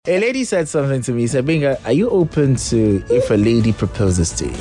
A lady said something to me. She said, Binga, are you open to if a lady proposes to you?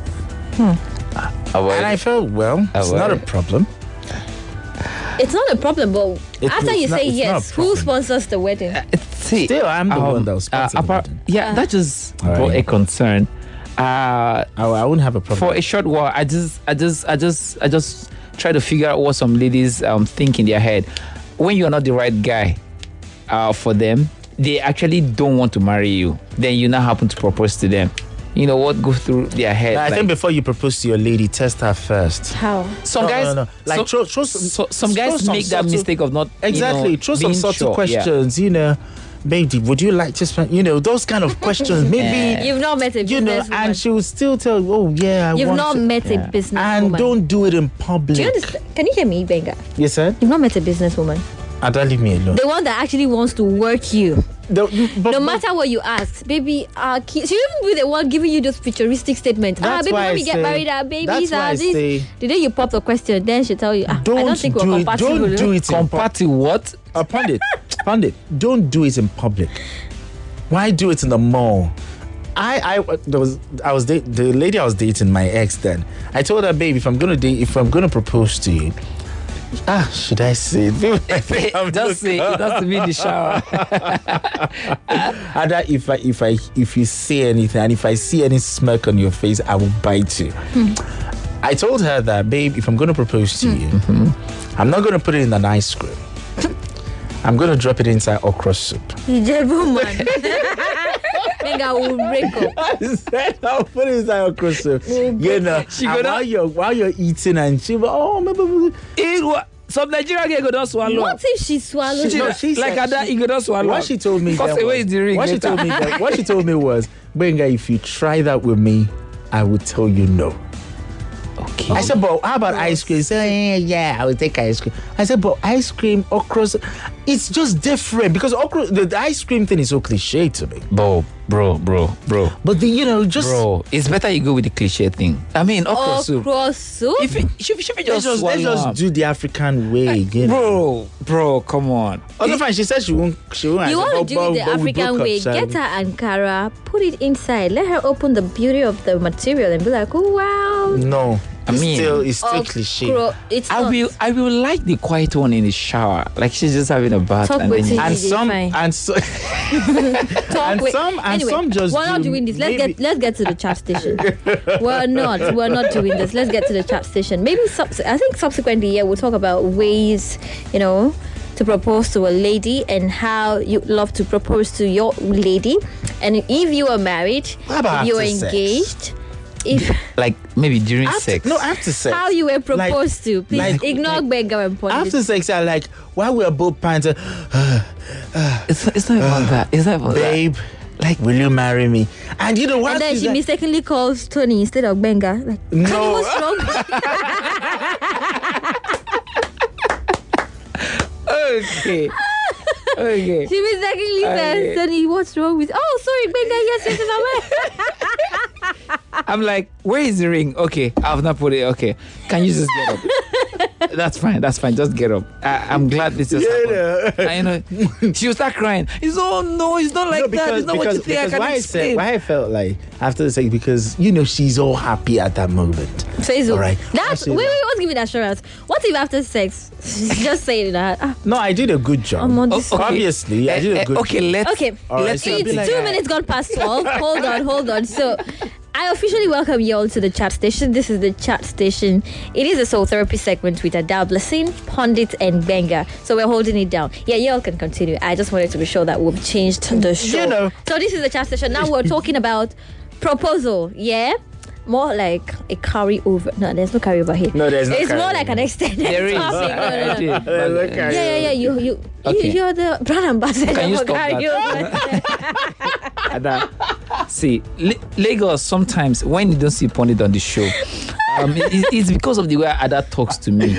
And I felt, well, it's not a problem. It's not a problem, but after you say yes, who sponsors the wedding? Still, I'm the one that was sponsoring the wedding. Yeah, that just brought a concern. I wouldn't have a problem. For a short while, I just try to figure out what some ladies think in their head. When you're not the right guy for them, they actually don't want to marry you. Then you now happen to propose to them. You know what goes through their head? I think before you propose to your lady, test her first. How? Some guys, like some guys make that mistake of not exactly. Throw some subtle questions. Yeah. You know, baby, would you like to spend? You know, those kind of questions. Maybe you've not met a business woman. and she will still tell. Oh yeah, you've not met a business and woman. don't do it in public. Do you understand? Can you hear me, Benga? Yes, sir. You've not met a businesswoman. And don't leave me alone. The one that actually wants to work you. No matter what you ask, baby, she even be the one giving you those futuristic statements. Baby, when we get married, our babies are this. The day you pop the question, then she tell you, I don't think we're compatible. Don't do it compatible. What? Pandit, don't do it in public. Why do it in the mall? The lady I was dating, my ex then. I told her, babe, if I'm gonna propose to you, should I say it? Just say it has to be in the shower. And if you say anything and if I see any smirk on your face, I will bite you. I told her that, babe, if I'm going to propose to you, I'm not going to put it in an ice cream. I'm going to drop it inside okra soup. Benga will break up. I said I'll put it inside okra soup. You know, while you're eating and she some Nigerian girl go don't swallow. What if she swallows? You go don't swallow. What she told me was, Benga, if you try that with me, I will tell you no. Okay. I said, but how about ice cream? He said, yeah, I will take ice cream. I said, but ice cream, okra, it's just different because okra, the ice cream thing is so cliche to me. Bro. But it's better you go with the cliche thing. I mean, okra soup. If it let's just do the African way, bro, come on. Fine. She said she won't. You want to do it the African way? Get her Ankara, put it inside, let her open the beauty of the material, and be like, oh wow. No. It's still cliche. I will like the quiet one in the shower, like she's just having a bath. Some just. We're not doing this. Let's get to the chat station. We're not doing this. Let's get to the chat station. Maybe I think subsequently, we'll talk about ways, to propose to a lady and how you love to propose to your lady, and if you are married, if you are engaged. Like maybe during sex. No, after sex. How you were proposed to. Please ignore Benga and point. After sex, I like while we are both panting. It's not about that. It's not about babe, that. Like, will you marry me? And you know what? And then she mistakenly calls Tony instead of Benga. Like, no. What's wrong? Okay. She mistakenly says, Tony, what's wrong with? Oh, sorry, Benga. Yes. I'm like, where is the ring? Okay, I've not put it. Okay, can you just get up? That's fine. Just get up. I'm glad this just happened. She'll start crying. It's no, it's not like that. It's not what you think. I can't explain. Why I felt like after the sex, because she's all happy at that moment. Say so. All right. Wait, let's give it assurance. What if after sex, she's just saying that? No, I did a good job. Obviously, I did a good job. Let's say it's 2 minutes gone past 12. Hold on. So, I officially welcome you all to the chat station. This is the chat station. It is a soul therapy segment with Adab Blessing, Pandit, and Benga. So we're holding it down. Yeah, you all can continue. I just wanted to be sure that we've changed the show. So this is the chat station. Now we're talking about proposal. Yeah? More like a carryover. No, there's no carryover here. No, there's no. It's more like an extended topic. No. Yeah. You're the brand ambassador for carryover. See, Lagos, sometimes when you don't see Pondit on the show, it's because of the way Ada talks to me.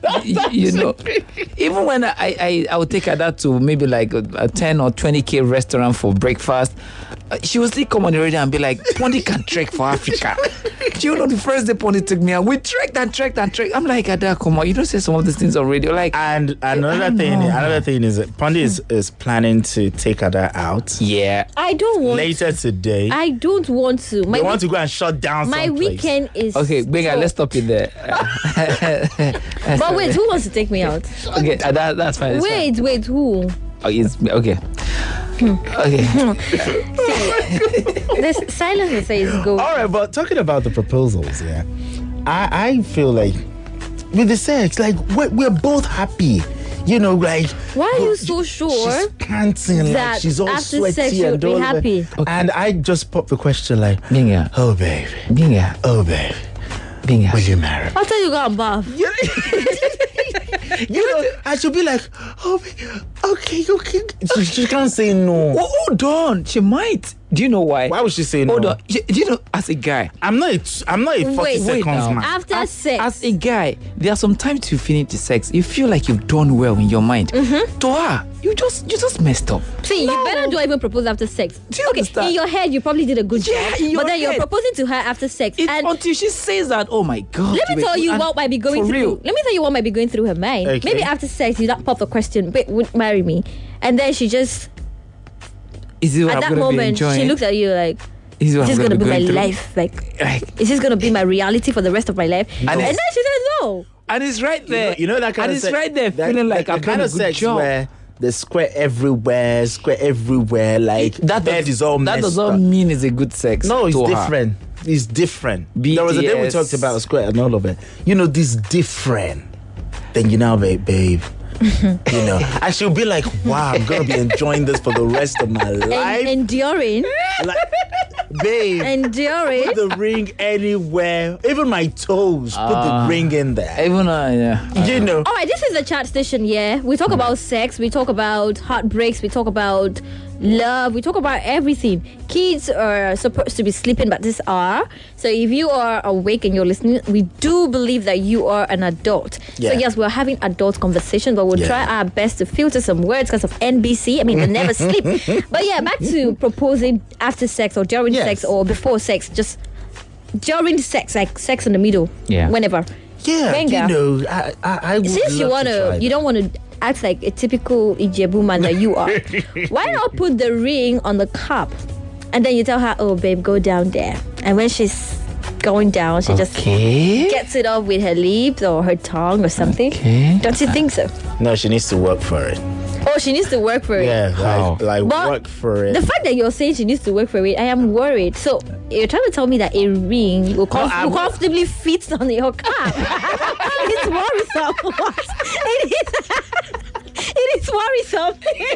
Even when I would take Ada to maybe like a 10 or 20K restaurant for breakfast, she will still come on the radio and be like, Pondy can trek for Africa. Do you know the first day Pondy took me out? We trekked and trekked and trekked. I'm like, Ada, come on, you don't say some of these things on radio. Like, and another thing is that Pondy is planning to take Ada out. Yeah. I don't want later today. I don't want to. They want to go and shut down my someplace. weekend is Okay, Benga, let's stop it there. But wait, who wants to take me out? Okay, that's fine. That's fine. Wait, who? Oh, it's okay. Okay. There's silence that says go. All right, but talking about the proposals, yeah, I feel like with the sex, like we're both happy. You know, like why are you so sure she's panting, that like she's all after sweaty sex you'll and be all happy? Okay. And I just popped the question like, Benga. oh baby, Benga. oh baby, Benga. will you marry me? After you go and bath. You know, I should be like, oh, okay. She can't say no. Oh, hold on. She might. Do you know why? Why would she say no? Hold on. Do you know, as a guy, I'm not a 40 Wait seconds now. man. After sex. as a guy, there are some times you finish the sex, you feel like you've done well in your mind. To her, you just messed up. See, you better don't even propose after sex. Do you okay, understand? in your head, you probably did a good Yeah, job. in your But then you're head. proposing to her after sex. It's And until she says that, oh my God. let me tell you what might be going for through. real. Let me tell you what might be going through her mind. Okay. Maybe after sex, you not pop the question, "Wait, would marry me?" And then she just Is it what at I'm that gonna be moment enjoying? she looks at you like, Is it what "Is this I'm gonna be my going through? life? Like, Like, is this gonna be my reality for the rest of my life?" No. And then she says no. and it's right there. You know that kind and of it's sex, right there, feeling like the I've done kind a of good sex job. where there's square everywhere, like That bed is all that messed does not up. mean it's a good sex. No, it's to her. different. It's different. There was a day we BTS. talked about square and all of it. You know, this different. Then you know, babe. You know, and she'll be like, "Wow, I'm gonna be enjoying this for the rest of my life." Enduring. Like, babe, Enduring. put the ring anywhere, even my toes. Put the ring in there. Even yeah. You know, All right, this is the chat station. Yeah, we talk about sex, we talk about heartbreaks, we talk about love, we talk about everything. Kids are supposed to be sleeping by this hour, so if you are awake and you're listening, we do believe that you are an adult. Yeah. So yes, we're having adult conversations, but we'll Yeah. try our best to filter some words because of NBC. I mean, they never sleep. But yeah, back to proposing after sex or during Yes. sex or before sex, just during sex, like sex in the middle, Yeah. whenever. yeah, Venga. you know, I would Since you love to try you don't want to act like a typical Ijebu man that you are, why not put the ring on the cup and then you tell her, "Oh babe, go down there," and when she's going down, she just Okay. gets it off with her lips or her tongue or something. Okay. Don't you think so? that. No, she needs to work for it. Oh, she needs to work for it. Yeah, How? like But work for it. The fact that you're saying she needs to work for it, I am worried. So you're trying to tell me that a ring will, will comfortably fit on your cap? It's worrisome. It is. It is worrisome.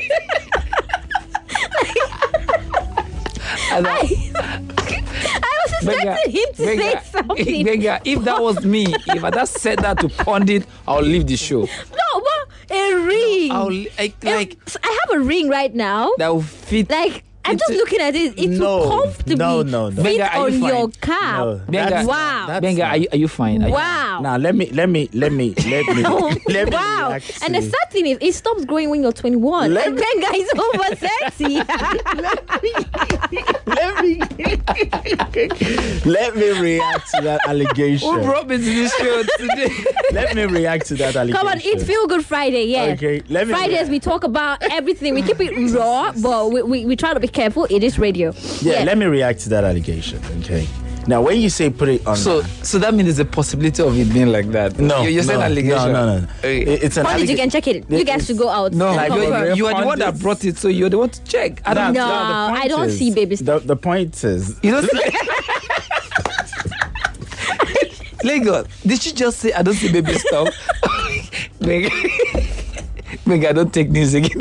I was expecting him to say something. Benga, if that was me, if I just said that to Pundit, I'll leave the show. No, but a ring. I'll like I have a ring right now. that will fit. Like, I'm just looking at it. It No, will comfortably no. fit Benga, are you on fine? your cap. No, Benga, that's Wow. not- Benga, are you fine? Are you- Wow. Now let me let me wow. react And the to- sad thing is, it stops growing when you're 21. Let And me- Benga is over 30. let me react to that allegation. Who brought me to this show today? Let me react to that allegation. Come on, it's Feel Good Friday, yeah. Okay, let me Fridays, we talk about everything. We keep it raw, but we try to be careful. It is radio. Yeah, let me react to that allegation. Okay. Now, when you say put it on, So that means there's a possibility of it being like that. no, you're saying no, allegation. No. Hey. It's an How did you can allegation. check it? You guys should go out. No, and Like, confirm. you are the one that Pundits. brought it, so you're the one to check. I don't No, the point I don't is- see baby stuff. The point is, You don't see. Lagos, did she just say I don't see baby stuff? Meg, I don't take news again.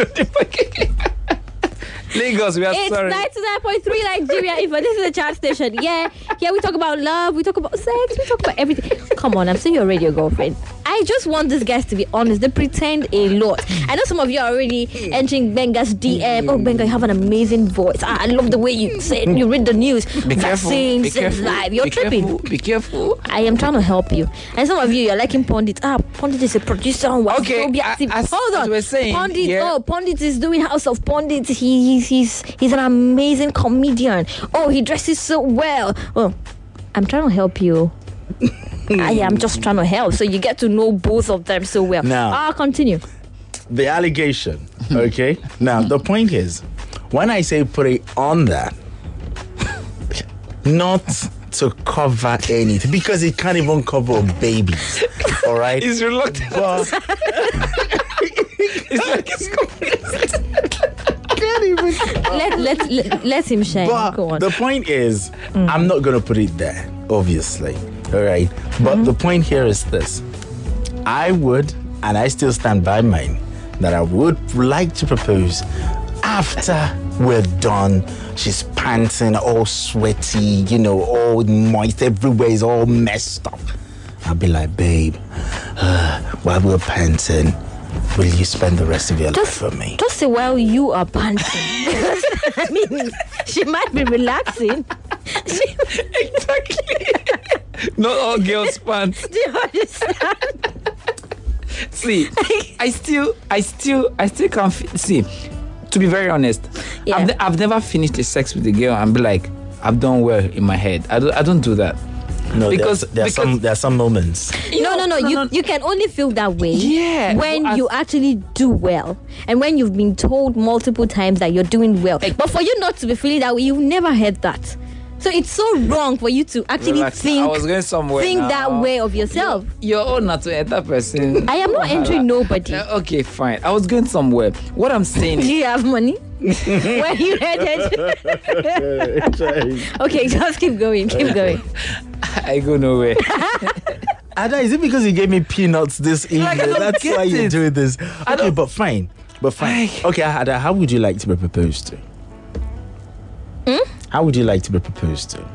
Lagos, we are It's sorry. 99.3 Nigeria. If this is a chat station, yeah, we talk about love, we talk about sex, we talk about everything. Come on, I'm still your radio girlfriend. I just want these guys to be honest. They pretend a lot. I know some of you are already entering Benga's DM. Oh, Benga, you have an amazing voice. I love the way you say it. You read the news. Be careful. Be careful. Live. You're tripping. Be careful. I am trying to help you. And some of you, you're liking Pondit. Pondit is a producer. Okay, hold on. As we're saying, Pondit. yeah. Oh, Pondit is doing House of Pondit. He's an amazing comedian. Oh, he dresses so well. Oh, I'm trying to help you. I am just trying to help, so you get to know both of them so well. Now, I'll continue. The allegation, okay? Now, the point is, when I say put it on that, not to cover anything, because it can't even cover babies, all right? He's reluctant. But, It's like he's can't even. Let him share. But Go on. the point is, I'm not going to put it there, obviously. All right. But the point here is this. I would, and I still stand by mine, that I would like to propose after we're done. She's panting, all sweaty, all moist, everywhere is all messed up. I'll be like, babe, while we're panting, will you spend the rest of your life with me? Just say while you are panting. I mean, she might be relaxing. Exactly. Not all girls pants. Do you understand? See, I still can't see. To be very honest, Yeah. I've never finished a sex with a girl and be like, I've done well in my head. I don't do that. No, Because- there are some moments. No. You can only feel that way when Well, you actually do well, and when you've been told multiple times that you're doing well. But for you not to be feeling that way, you've never heard that. So it's so wrong for you to actually Relax. I was going think somewhere now. that way of yourself. You're all not to enter person. I am not entering nobody. Okay, fine. I was going somewhere. What I'm saying Do is, you have money? Where you headed? Okay, just keep going. Keep going. I go nowhere. Ada, is it because you gave me peanuts this evening? Like, I don't That's get why you're it. doing this. Okay, don't- but fine. Okay, Ada, how would you like to be proposed to? How would you like to be proposed to?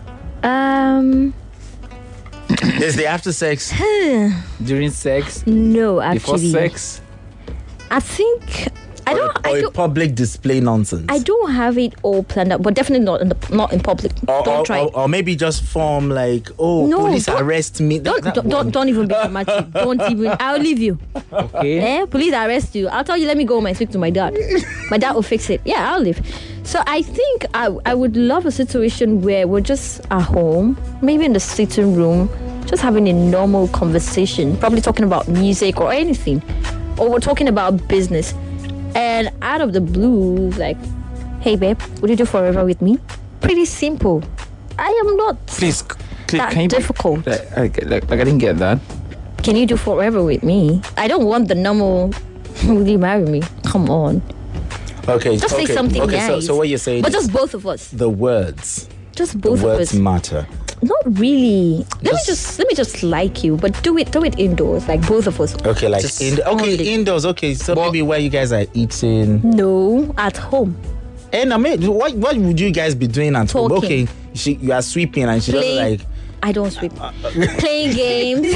Is the after sex? During sex, No, before actually. sex. I think I Or a don't. public display nonsense? I don't have it all planned out, but definitely not in public. Don't try. Or maybe just form like, police don't- arrest me. Don't even be dramatic. Don't even. I'll leave you. Okay. Police arrest you. I'll tell you. Let me go home and speak to my dad. My dad will fix it. Yeah, I'll leave. So I think I would love a situation where we're just at home, maybe in the sitting room, just having a normal conversation, probably talking about music or anything, or we're talking about business. And out of the blue, like, hey babe, would you do forever with me? Pretty simple. I am not Please, that can you difficult. Like, I didn't get that. Can you do forever with me? I don't want the normal, will you marry me? Come on. Okay, Just say okay, something okay, nice. so what you're saying But is just both of us. the words. Just The both of words us. matter. Not really. Let me just like you, but do it indoors, like both of us. Okay, like Just only. indoors. Okay, so But- maybe where you guys are eating. No, at home. And I mean, what would you guys be doing at home? Talking. Okay, you are sweeping and she doesn't Playing. like. I don't sweep. Playing games.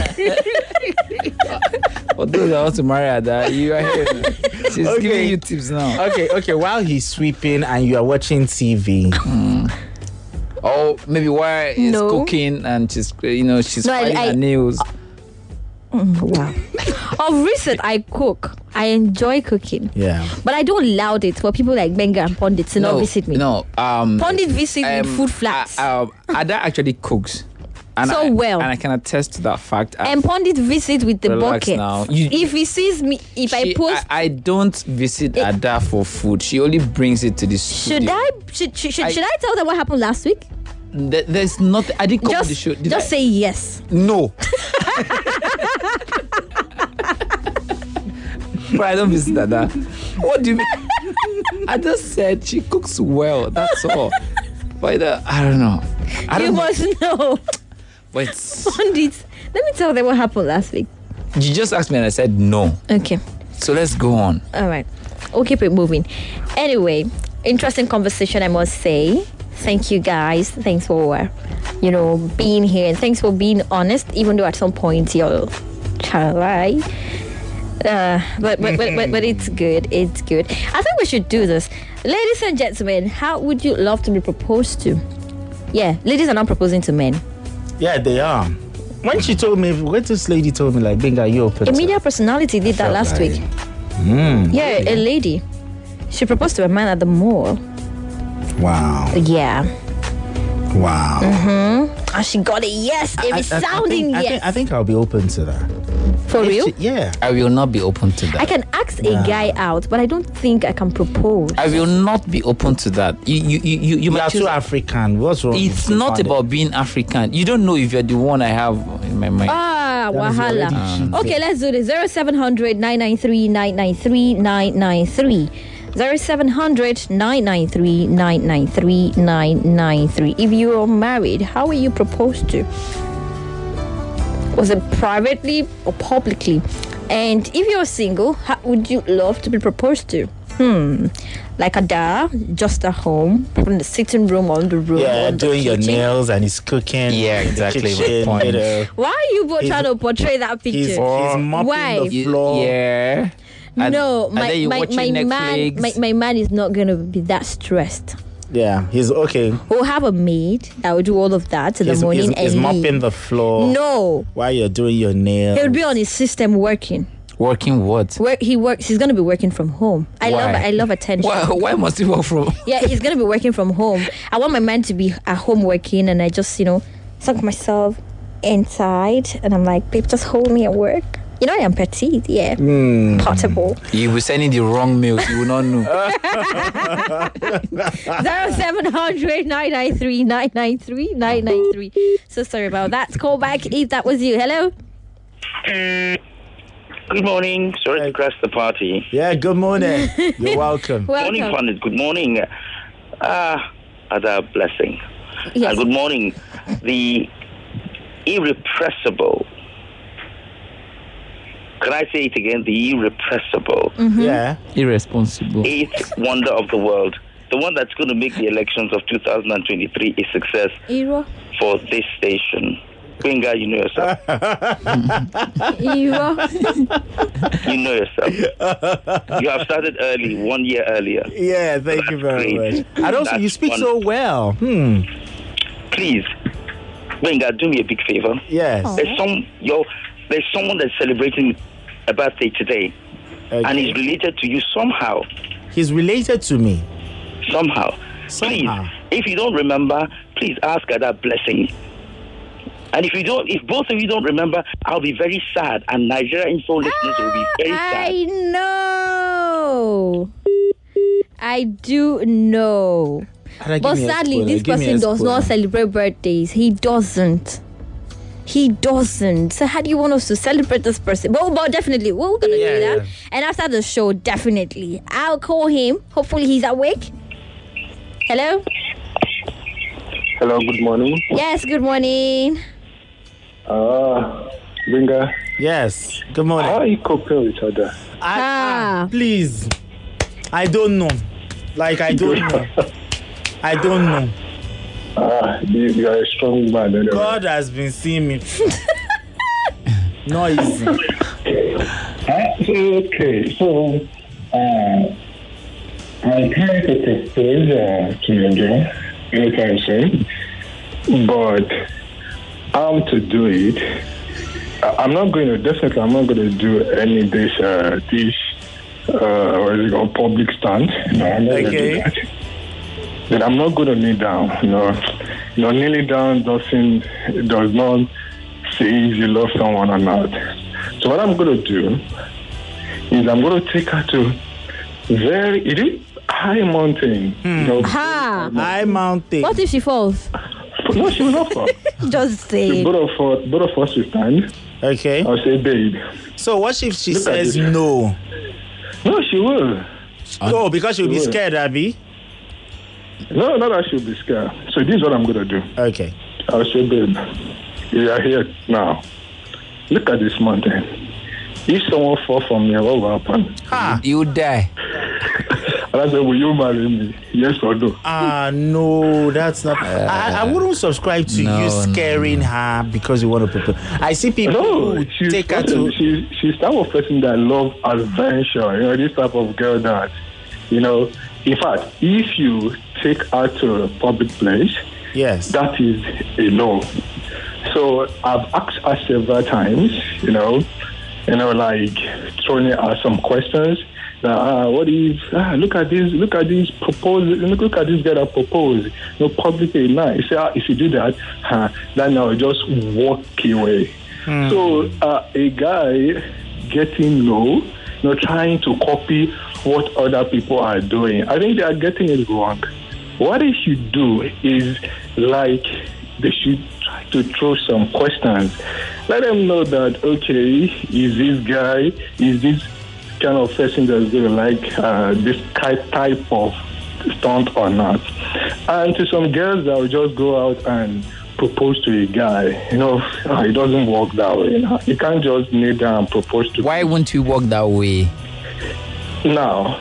Although I want to marry her, that you are here. She's Okay. giving you tips now. Okay. While he's sweeping and you are watching TV. Or maybe while he's No. cooking and she's No, filing I- her nails. Wow. Of recent, I cook. I enjoy cooking. Yeah. But I don't allow it for people like Benga and Pondit to not visit me. No. Pondit visit with food flats. Ada actually cooks. And So well. And I can attest to that fact. And Pondit visit with the Relax bucket. now. If he sees me, if I post, I don't visit Ada for food. She only brings it to the should studio. I tell them what happened last week? There's nothing. I didn't come to the show. Did I? Just say yes. No. But I don't visit Ada. What do you mean? I just said she cooks well. That's all. But I don't know. You must know. But Pondit, let me tell them what happened last week. you just asked me and I said no. Okay. So let's go on. All right. We'll keep it moving. Anyway, interesting conversation, I must say. Thank you, guys. Thanks for, being here. And thanks for being honest, even though at some point you're trying to lie. But it's good. It's good. I think we should do this. Ladies and gentlemen, how would you love to be proposed to? Yeah, ladies are not proposing to men. Yeah, they are. When this lady told me, like, Benga, you open. A media personality did that last week. Yeah, a lady. She proposed to a man at the mall. Wow. Yeah. Wow. And she got a yes. It is sounding yes. I think I'll be open to that. For real? Yeah. I will not be open to that. I can ask a guy out, but I don't think I can propose. I will not be open to that. You are too African. What's wrong? It's not about being African. You don't know if you're the one I have in my mind. Wahala. Okay, let's do this. 0700 993 993 993. 0700 993 993 993. If you are married, how will you propose to? Was it privately or publicly? And if you're single, how would you love to be proposed to? Like just at home, from the sitting room on the room. Yeah, doing your nails and he's cooking. Yeah, exactly. My point. Why are you both trying to portray that picture? He's mopping the floor. Yeah. No, my man is not gonna be that stressed. Yeah, he's okay. We'll have a maid that will do all of that in the morning. He's mopping the floor. No. While you're doing your nails. He'll be on his system working. Working what? He works. He's gonna be working from home. I love attention. Why must he work from? Yeah, he's gonna be working from home. I want my man to be at home working, and I just sunk myself inside, and I'm like, babe, just hold me at work. I am petite, yeah. Portable. You were sending the wrong mails. You will not know. 0700 993 993 993. So sorry about that. Call back if that was you. Hello. Good morning. Sorry to crash the party. Yeah, good morning. You're welcome. Morning, Pandit. Good morning. Other blessing. Yes. And good morning. The irrepressible. Can I say it again? The irrepressible. Yeah. Irresponsible. Eighth wonder of the world. The one that's going to make the elections of 2023 a success for this station. Benga, you know yourself. You know yourself. You have started early, 1 year earlier. Yeah, thank you very much. And also, you speak so well. Please, Benga, do me a big favor. Yes. There's someone that's celebrating a birthday today, and he's related to you somehow. He's related to me. Somehow. Please, if you don't remember, please ask her that blessing. And if both of you don't remember, I'll be very sad, and Nigeria Info listeners will be very sad. I know. I do know. But sadly, this person does not celebrate birthdays. He doesn't. So how do you want us to celebrate this person? Well, definitely, we're going to do that. Yeah. And after the show, definitely, I'll call him. Hopefully, he's awake. Hello? Hello, good morning. Yes, good morning. Benga. Yes, good morning. How are you coping with each other? Please. I don't know. I don't know. I don't know. You are a strong man. Anyway. God has been seeing me. Not easy. Okay, so I try to propose to you anytime soon, but how to do it? I'm not going to do any of this public stand. No, I'm not going to do that. Then I'm not going to kneel down. Kneeling down does not say if you love someone or not. So what I'm going to do is I'm going to take her to very high mountain. High mountain. What if she falls? No, she will not fall. Just say. So both of us will stand. Okay. I'll say, babe. So what if she says no? No, she will. Oh, because she'll be scared, Abby. No, not that she'll be scared. So this is what I'm going to do. Okay. I'll say, babe, you are here now. Look at this mountain. If someone fall from here, what will happen? You die. And I said, will you marry me? Yes or no? No, that's not. I wouldn't subscribe to you scaring her because you want to propose. I see people who take her to. She's type of person that love adventure. This type of girl that, in fact, if you take her to a public place, yes, that is a no. So I've asked her several times, like throwing her some questions. What if look at this proposal, look at this guy that proposed, publicly now. You say, if you do that, then I'll just walk away. So a guy getting low, trying to copy what other people are doing, I think they are getting it wrong. What they should do is like they should try to throw some questions. Let them know that, okay, is this kind of person that's going to like this type of stunt or not? And to some girls that will just go out and propose to a guy, it doesn't work that way. You can't just kneel down and propose to. Why wouldn't you walk that way? Now,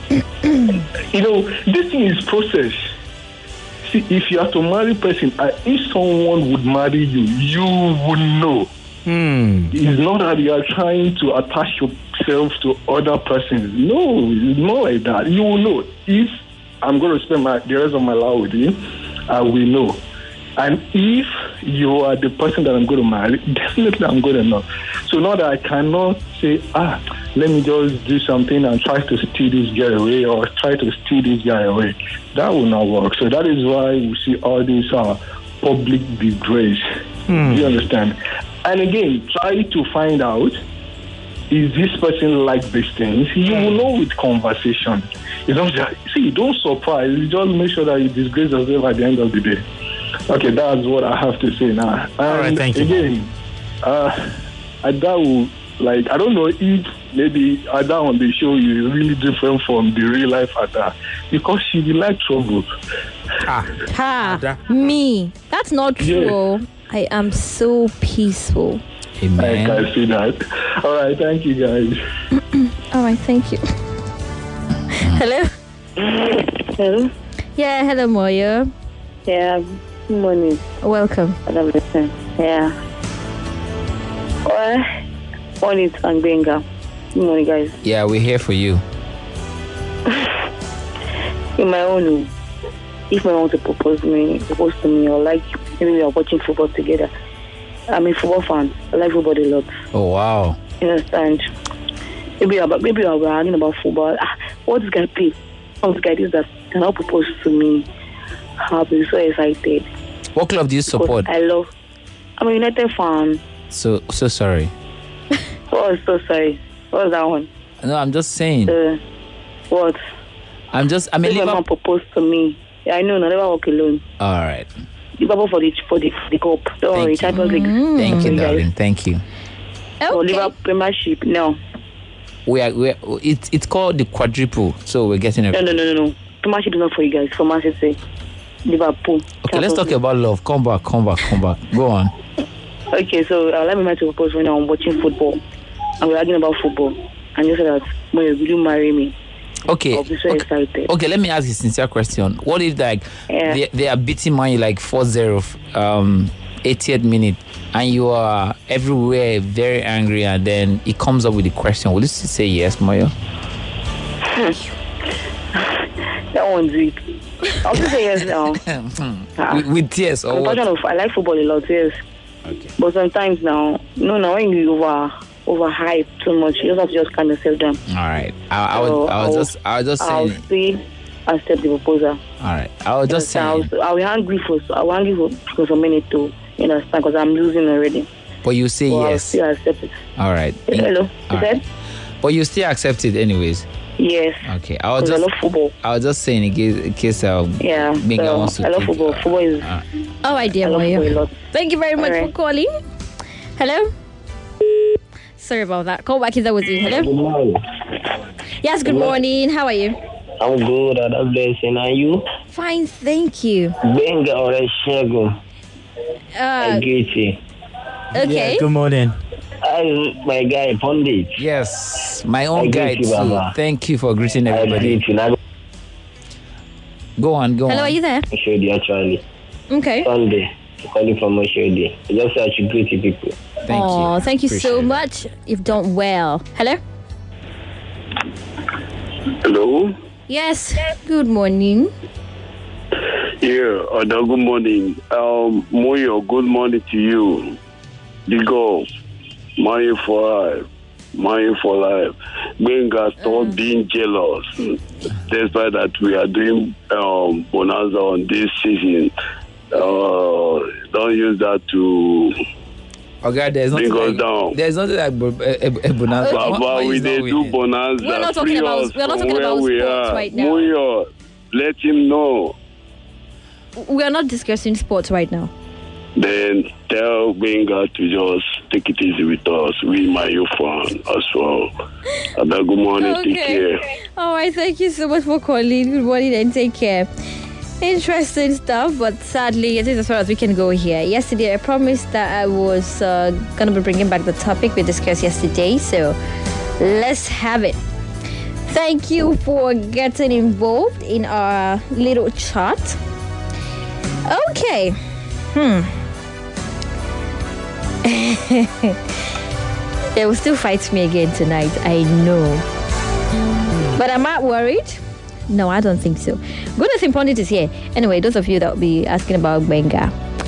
this thing is process. See, if you are to marry a person, if someone would marry you, you would know. It's not that you are trying to attach yourself to other persons. No, it's not like that. You will know. If I'm going to spend the rest of my life with you, I will know. And if you are the person that I'm going to marry, definitely I'm going to know. So now that I cannot say, let me just do something and try to steal this girl away or try to steal this guy away, that will not work. So that is why we see all these public disgrace. Do you understand? And again, try to find out, is this person like these things? You will know with conversation. You don't surprise. You just make sure that you disgrace yourself at the end of the day. Okay, that's what I have to say now. All right, thank you. Again, Ada will, I don't know if maybe Ada on the show is really different from the real life Ada, because she will like trouble. Me. That's not true. Yeah. I am so peaceful. Amen. I can see that. All right, thank you guys. All right, thank you. Hello? Hello? Yeah, hello, Moya. Yeah, good morning. Welcome. Yeah. Morning, Benga. Good morning, guys. Yeah, we're here for you. In my own, if I want to propose to me, or maybe we are watching football together. I'm a football fan. I like football a lot. Oh, wow. You understand? Maybe we're arguing about football. What this guy play? What this guy is that cannot propose to me? I'll be so excited. What club do you support? I'm a United fan. So sorry. Oh, so sorry. What was that one? No, I'm just saying. What? I'm If my mom proposed to me. Yeah, I know. I never walk alone. All right. Liverpool for the cup. Don't worry, Champions League. Thank you, darling. Thank you. Okay. For Liverpool Premiership, no. It's called the quadruple, so we're getting it. No. Premiership is not for you guys. For Man City, Liverpool. Okay, let's talk about love. Come back. Go on. Okay, so let me to propose when I'm watching football and we're arguing about football, and you said that, will you marry me? Okay. I'll be so excited. Okay, let me ask you a sincere question. What if they are beating Man U 4-0, 80th minute, and you are everywhere very angry, and then it comes up with the question, will you still say yes, Moyo? That one's weak. I'll just say yes now. With tears or what? I like football a lot, yes. Okay. But sometimes now when you overhype too much, you just have to just calm yourself down. All right. I'll just say. I'll still accept the proposal. All right. I'll just say. I'll be angry for some minute too. You understand? Because I'm losing already. But you say yes. I'll still accept it. All right. Hello. You said? But you still accept it anyways. Yes. Okay. I love football. I'll just say in case Benga wants to. I love football. Football is. All right, dear Moyo. Thank you very much for calling. Hello. Sorry about that. Call back if that was you. Hello. Good morning. Yes. Good morning. How are you? I'm good. I'm blessing. Are you? Fine, thank you. Benga or Shego. I greet you. Okay. Yeah, good morning. I'm my guy Pondit. Yes, my own guy too. Baba. Thank you for greeting I everybody. greet you. Go on. Hello, are you there? Oshodi, actually. Okay. Sunday. Calling from Oshodi. I just said I should greet you people. Thank you so much. You've done well. Hello? Hello? Yes. Good morning. Yeah, good morning. Moyo, good morning to you. The girl, Money for life. Benga, stop being jealous. Despite that we are doing bonanza on this season. Don't use that to okay, there's nothing bring us down. There's nothing like a bonanza. But we do bonanza. We're not talking about sports right now. Moyo, let him know. We are not discussing sports right now. Then tell Benga to just take it easy with us. We my you fan as well. Good morning, take care. All right, thank you so much for calling. Good morning and take care. Interesting stuff, but sadly, it is as far as we can go here. Yesterday, I promised that I was going to be bringing back the topic we discussed yesterday, so let's have it. Thank you for getting involved in our little chat. Okay. They will still fight me again tonight, I know. But am I worried? No, I don't think so. Goodness Pondit is here. Anyway, those of you that will be asking about Benga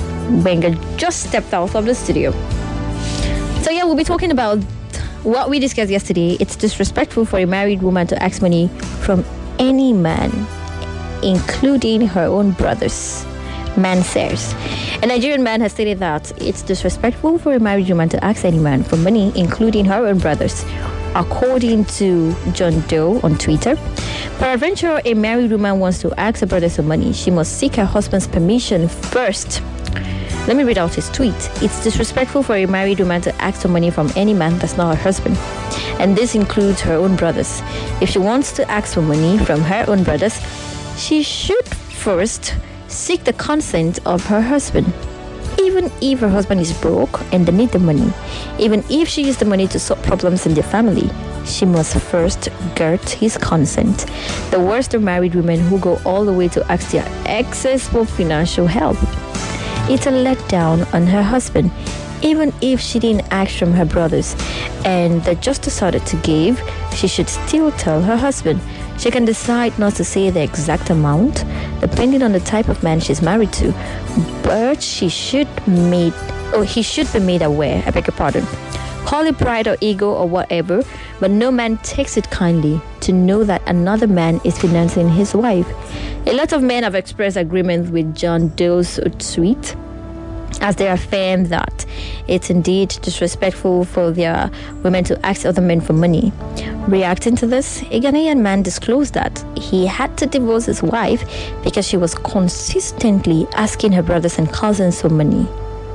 just stepped out of the studio. So yeah, we'll be talking about what we discussed yesterday. It's disrespectful for a married woman to ask money from any man, including her own brothers. Man says. A Nigerian man has stated that it's disrespectful for a married woman to ask any man for money, including her own brothers. According to John Doe on Twitter, peradventure a married woman wants to ask her brothers for money, she must seek her husband's permission first. Let me read out his tweet. It's disrespectful for a married woman to ask for money from any man that's not her husband. And this includes her own brothers. If she wants to ask for money from her own brothers, she should first seek the consent of her husband. Even if her husband is broke and they need the money, even if she used the money to solve problems in the family, she must first get his consent. The worst are married women who go all the way to ask their exes for financial help. It's a letdown on her husband, even if she didn't ask from her brothers and they just decided to give, she should still tell her husband. She can decide not to say the exact amount, depending on the type of man she's married to, but he should be made aware, I beg your pardon. Call it pride or ego or whatever, but no man takes it kindly to know that another man is financing his wife. A lot of men have expressed agreement with John Doe's tweet, as they affirm that it's indeed disrespectful for their women to ask other men for money. Reacting to this, a Ghanaian man disclosed that he had to divorce his wife because she was consistently asking her brothers and cousins for money.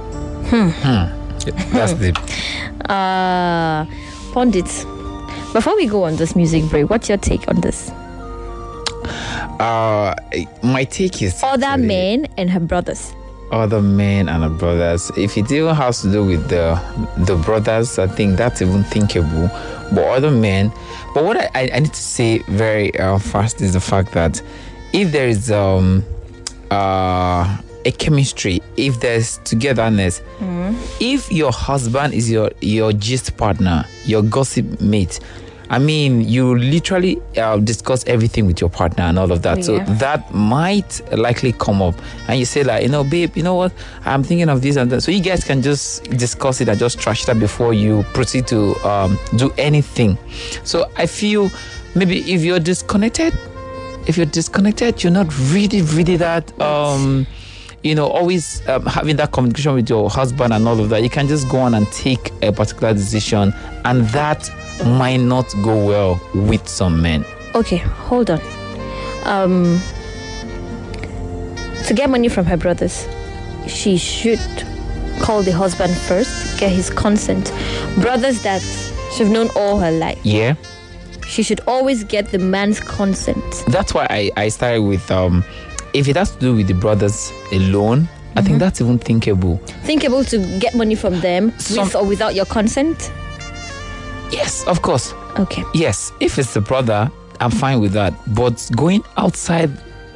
That's deep. Pundits, before we go on this music break, what's your take on this? My take is other men and her brothers. Other men and her brothers. If it even has to do with the brothers, I think that's even thinkable. But other men. But what I need to say very fast is the fact that if there is a chemistry, if there's togetherness, if your husband is your gist partner, your gossip mate, I mean, you literally discuss everything with your partner and all of that. Yeah. So that might likely come up. And you say like, babe, you know what? I'm thinking of this and that. So you guys can just discuss it and just trash that before you proceed to do anything. So I feel maybe if you're disconnected, you're not really that... always having that communication with your husband and all of that, you can just go on and take a particular decision, and that might not go well with some men. Okay, hold on. To get money from her brothers, she should call the husband first, get his consent. Brothers that she's known all her life. Yeah. She should always get the man's consent. That's why I started with if it has to do with the brothers alone, I think that's even thinkable. Thinkable to get money from them with or without your consent? Yes, of course. Okay. Yes, if it's the brother, I'm fine with that. But going outside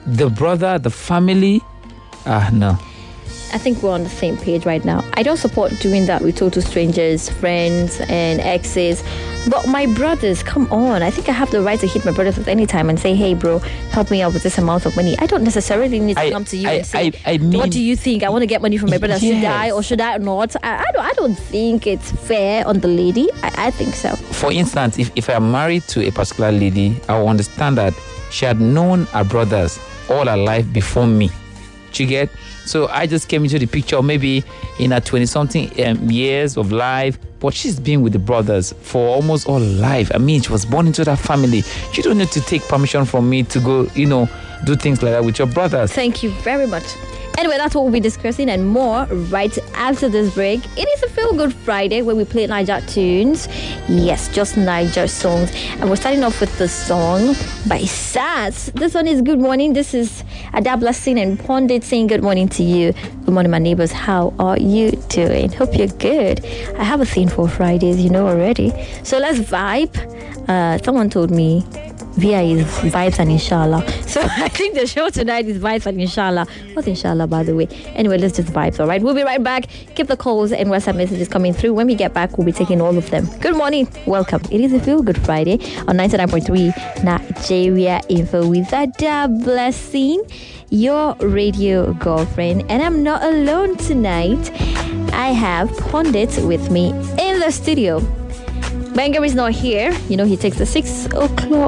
the brother, the family, no. I think we're on the same page right now. I don't support doing that with total strangers, friends, and exes. But my brothers, come on. I think I have the right to hit my brothers at any time and say, hey, bro, help me out with this amount of money. I don't necessarily need to come to you and say, what do you think? I want to get money from my brother. Should I or should I not? I don't think it's fair on the lady. I think so. For instance, if I'm married to a particular lady, I will understand that she had known her brothers all her life before me. You get? So I just came into the picture maybe in her 20-something years of life, but she's been with the brothers for almost all her life. I mean, she was born into that family. You don't need to take permission from me to go, do things like that with your brothers. Thank you very much. Anyway, that's what we'll be discussing and more right after this break. It is a Feel Good Friday where we play Niger tunes. Yes, just Niger songs. And we're starting off with the song by Sass. This one is Good Morning. This is Adablasin and Pondit saying good morning to you. Good morning, my neighbors. How are you doing? Hope you're good. I have a thing for Fridays, already. So let's vibe. Someone told me Via is vibes and inshallah. So I think the show tonight is vibes and inshallah. What's inshallah, by the way? Anyway, let's just vibes, all right? We'll be right back. Keep the calls and WhatsApp messages coming through. When we get back, we'll be taking all of them. Good morning. Welcome. It is a Feel Good Friday on 99.3 Nigeria Info with Ada Blessing, your radio girlfriend. And I'm not alone tonight. I have Pondit with me in the studio. Banger is not here. He takes the 6 o'clock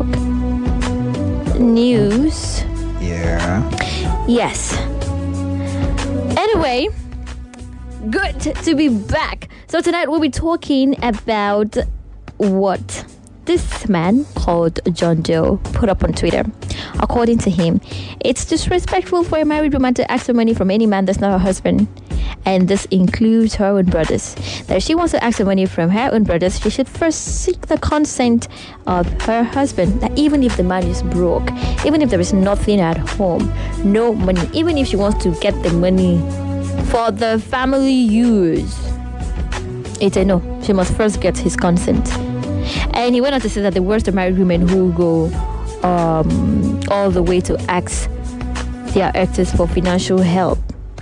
news. Yeah. Yes. Anyway, good to be back. So tonight we'll be talking about what this man called John Doe put up on Twitter. According to him, it's disrespectful for a married woman to ask for money from any man that's not her husband. And this includes her own brothers. That if she wants to ask for money from her own brothers, she should first seek the consent of her husband. That even if the man is broke, even if there is nothing at home, no money, even if she wants to get the money for the family use, it's a no. She must first get his consent. And he went on to say that the worst are married women who go all the way to ask their exes for financial help.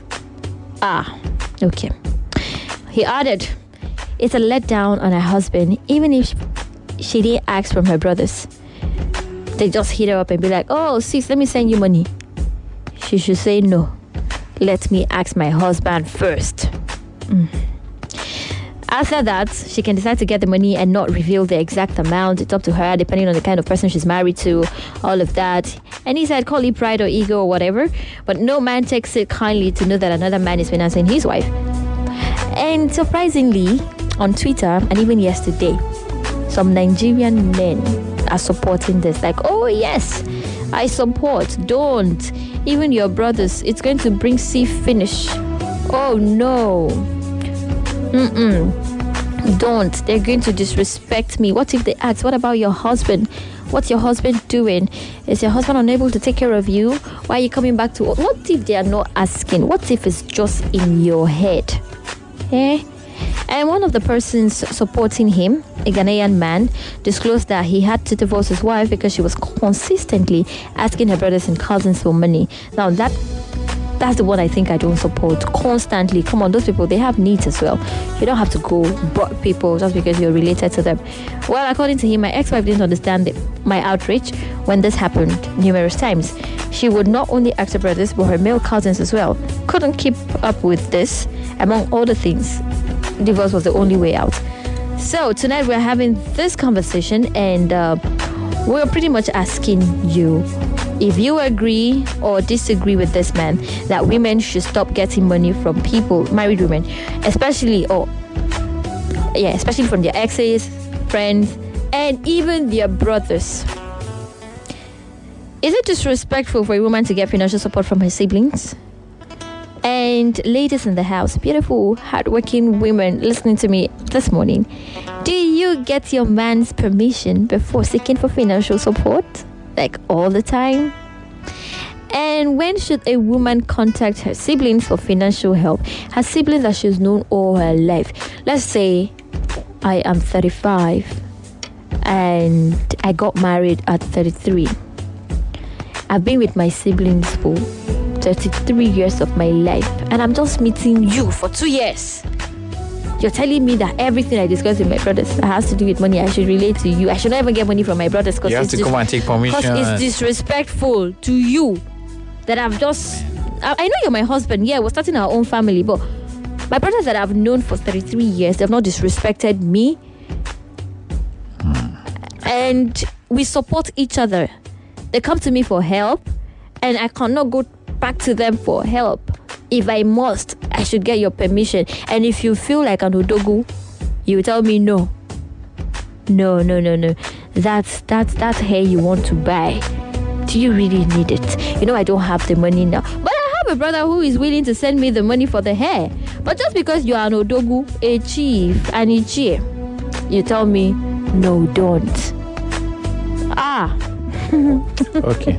Okay. He added, it's a letdown on her husband, even if she didn't ask from her brothers. They just hit her up and be like, oh, sis, let me send you money. She should say no. Let me ask my husband first. After that, she can decide to get the money and not reveal the exact amount. It's up to her, depending on the kind of person she's married to, all of that. And he said, call it pride or ego or whatever. But no man takes it kindly to know that another man is financing his wife. And surprisingly, on Twitter, and even yesterday, some Nigerian men are supporting this. Like, oh yes, I support. Don't. Even your brothers, it's going to bring finish. Oh no. Don't. They're going to disrespect me. What if they ask, what about your husband? What's your husband doing? Is your husband unable to take care of you? Why are you coming back to... What if they are not asking? What if it's just in your head? And one of the persons supporting him, a Ghanaian man, disclosed that he had to divorce his wife because she was consistently asking her brothers and cousins for money. Now that's the one I think I don't support. Constantly. Come on, those people, they have needs as well. You don't have to go bug people just because you're related to them. Well, according to him, my ex-wife didn't understand my outrage when this happened numerous times. She would not only ask her brothers, but her male cousins as well. Couldn't keep up with this. Among other things, divorce was the only way out. So tonight we're having this conversation, and we're pretty much asking you if you agree or disagree with this man that women should stop getting money from people, married women, especially from their exes, friends, and even their brothers. Is it disrespectful for a woman to get financial support from her siblings? And ladies in the house, beautiful, hardworking women listening to me this morning, do you get your man's permission before seeking for financial support? Like all the time? And when should a woman contact her siblings for financial help? Her siblings that she's known all her life. Let's say I am 35 and I got married at 33. I've been with my siblings for 33 years of my life, and I'm just meeting you for 2 years. You're telling me that everything I discuss with my brothers that has to do with money, I should relate to you. I should not even get money from my brothers because you have to come and take permission. Because it's disrespectful to you that I've just... I know you're my husband. Yeah, we're starting our own family, but my brothers that I've known for 33 years, they've not disrespected me. And we support each other. They come to me for help, and I cannot go back to them for help. If I must, I should get your permission. And if you feel like an odogu, you tell me no. No. That's hair you want to buy. Do you really need it? You know I don't have the money now, but I have a brother who is willing to send me the money for the hair. But just because you are an odogu, a chief, an ichie, you tell me no, don't. Okay.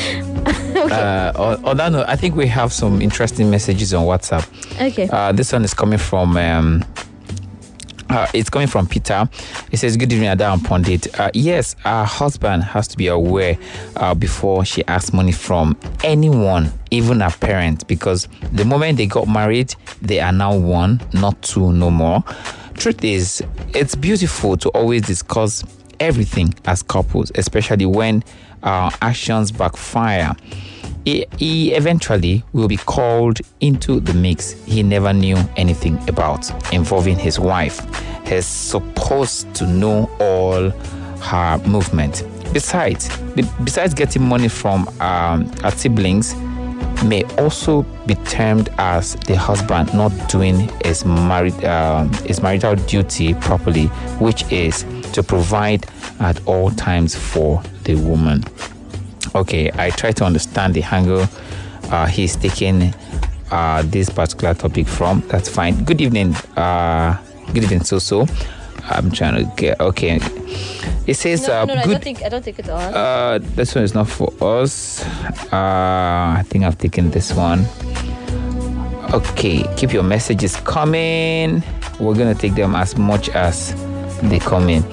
On that note, I think we have some interesting messages on WhatsApp. Okay. This one is coming from it's coming from Peter. It says, "Good evening, Ada and Pundit. Yes, our husband has to be aware before she asks money from anyone, even her parents, because the moment they got married, they are now one, not two, no more. Truth is, it's beautiful to always discuss everything as couples, especially when our actions backfire. He eventually will be called into the mix he never knew anything about, involving his wife. He's supposed to know all her movement. Besides getting money from her siblings may also be termed as the husband not doing his marital duty properly, which is to provide at all times for the woman." Okay, I try to understand the angle he's taking this particular topic from. That's fine. Good evening. Good evening, so. I'm trying to get... Okay. It says... No, I don't think it's on. This one is not for us. I think I've taken this one. Okay, keep your messages coming. We're going to take them as much as they come in.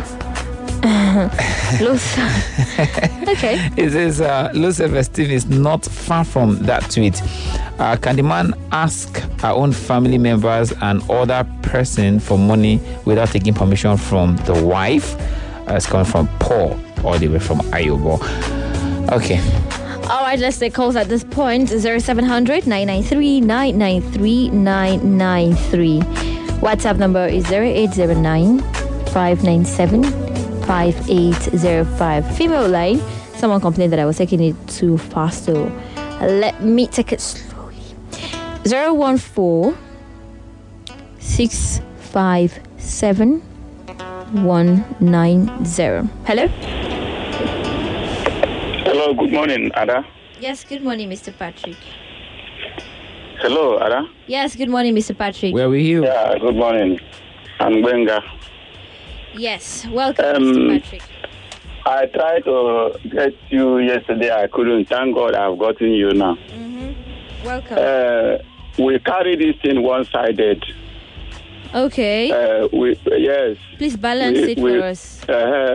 Okay. It says low self-esteem is not far from that tweet. Can the man ask our own family members and other person for money without taking permission from the wife? It's coming from Paul, all the way from Ayobo. Okay. All right, let's take calls at this point. 0700 993 993 993. WhatsApp number is 0809 597 5805. Female line. Someone complained that I was taking it too fast, so let me take it slowly. 014 657 190. Hello. Hello, good morning, Ada. Yes, good morning, Mr. Patrick. Hello, Ada. Yes, good morning, Mr. Patrick. Where were you? Yeah, good morning. I'm Benga. Yes, welcome, Mr. Patrick. I tried to get you yesterday. I couldn't. Thank God I've gotten you now. Mm-hmm. Welcome. We carry this thing one-sided. Okay. Yes. Please balance it for us.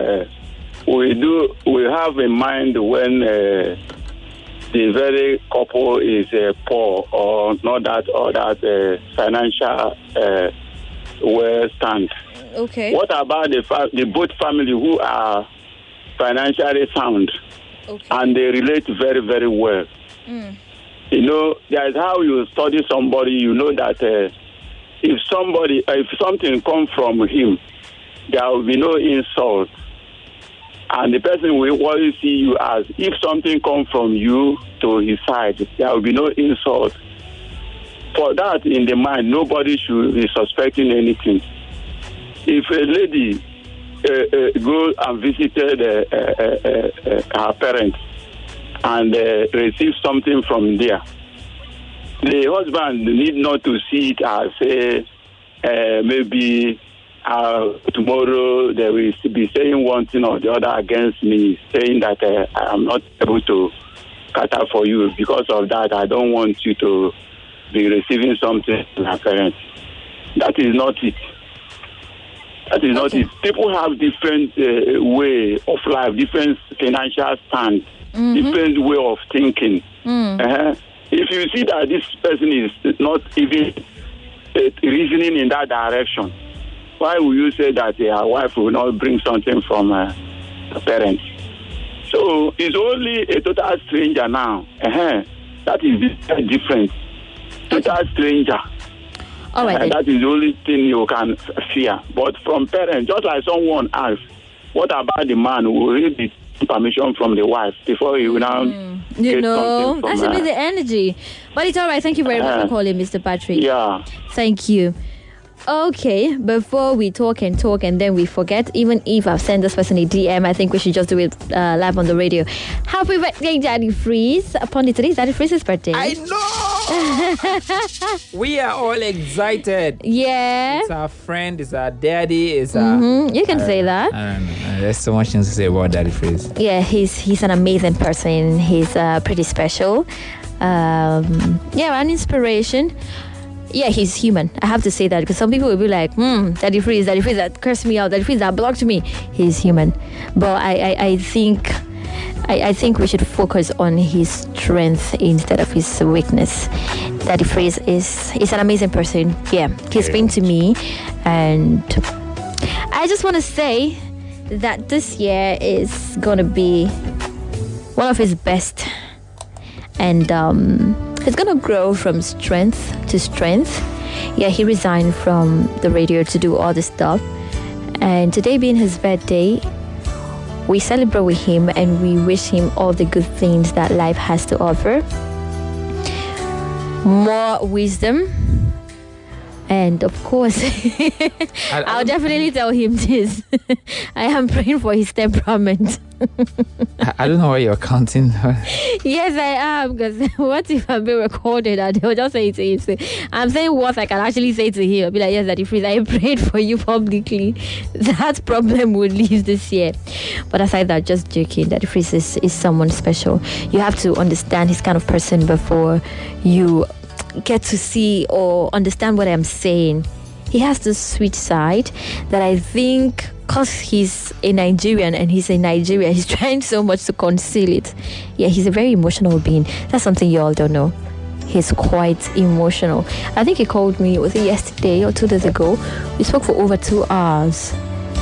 We have in mind when the very couple is poor or not that financial well stand. Okay. What about the both family who are financially sound? Okay. And they relate very, very well. Mm. You know, that's how you study somebody. You know that if something comes from him, there will be no insult. And the person will always see you as, if something comes from you to his side, there will be no insult. For that in the mind, nobody should be suspecting anything. If a lady goes and visited her parents and receives something from there, the husband need not to see it as maybe tomorrow they will be saying one thing or the other against me, saying that I am not able to cater for you. Because of that, I don't want you to be receiving something from her parents. That is not it. That is not it. People have different way of life, different financial stand, different way of thinking. If you see that this person is not even reasoning in that direction, why will you say that your wife will not bring something from her parents? So it's only a total stranger now. That is very different. Total stranger. All right. That is the only thing you can fear. But from parents, just like someone asked, what about the man who will read the permission from the wife before he will now you know, that should be the energy. But it's all right. Thank you very much for calling, Mr. Patrick. Yeah. Thank you. Okay, before we talk and then we forget, even if I've sent this person a DM, I think we should just do it live on the radio. Happy birthday, Daddy Freeze. Upon it, today is Daddy Freeze's birthday. I know! We are all excited. Yeah. It's our friend, it's our daddy, it's our... You can say that. I don't know. There's so much things to say about Daddy Freeze. Yeah, he's an amazing person. He's pretty special. An inspiration. Yeah, he's human. I have to say that because some people will be like, Daddy Freeze, that cursed me out, Daddy Freeze, that blocked me. He's human. But I think we should focus on his strength instead of his weakness. Daddy Freeze is an amazing person. Yeah, he's been to me, and I just want to say that this year is gonna be one of his best, and it's gonna grow from strength to strength. Yeah, he resigned from the radio to do all this stuff, and today being his birthday, we celebrate with him and we wish him all the good things that life has to offer. More wisdom. And of course, I'll definitely tell him this. I am praying for his temperament. I don't know why you're counting. Yes, I am. Because what if I'm being recorded and they'll just say it to him? So I'm saying what I can actually say to him. I'll be like, yes, Daddy Freeze, I prayed for you publicly. That problem will leave this year. But aside that, just joking. Daddy Freeze is someone special. You have to understand his kind of person before you get to see or understand what I'm saying. He has this sweet side that I think, because he's a Nigerian and he's in Nigeria, he's trying so much to conceal it. Yeah, he's a very emotional being. That's something you all don't know. He's quite emotional. I think he called me, was it yesterday or 2 days ago? We spoke for over 2 hours.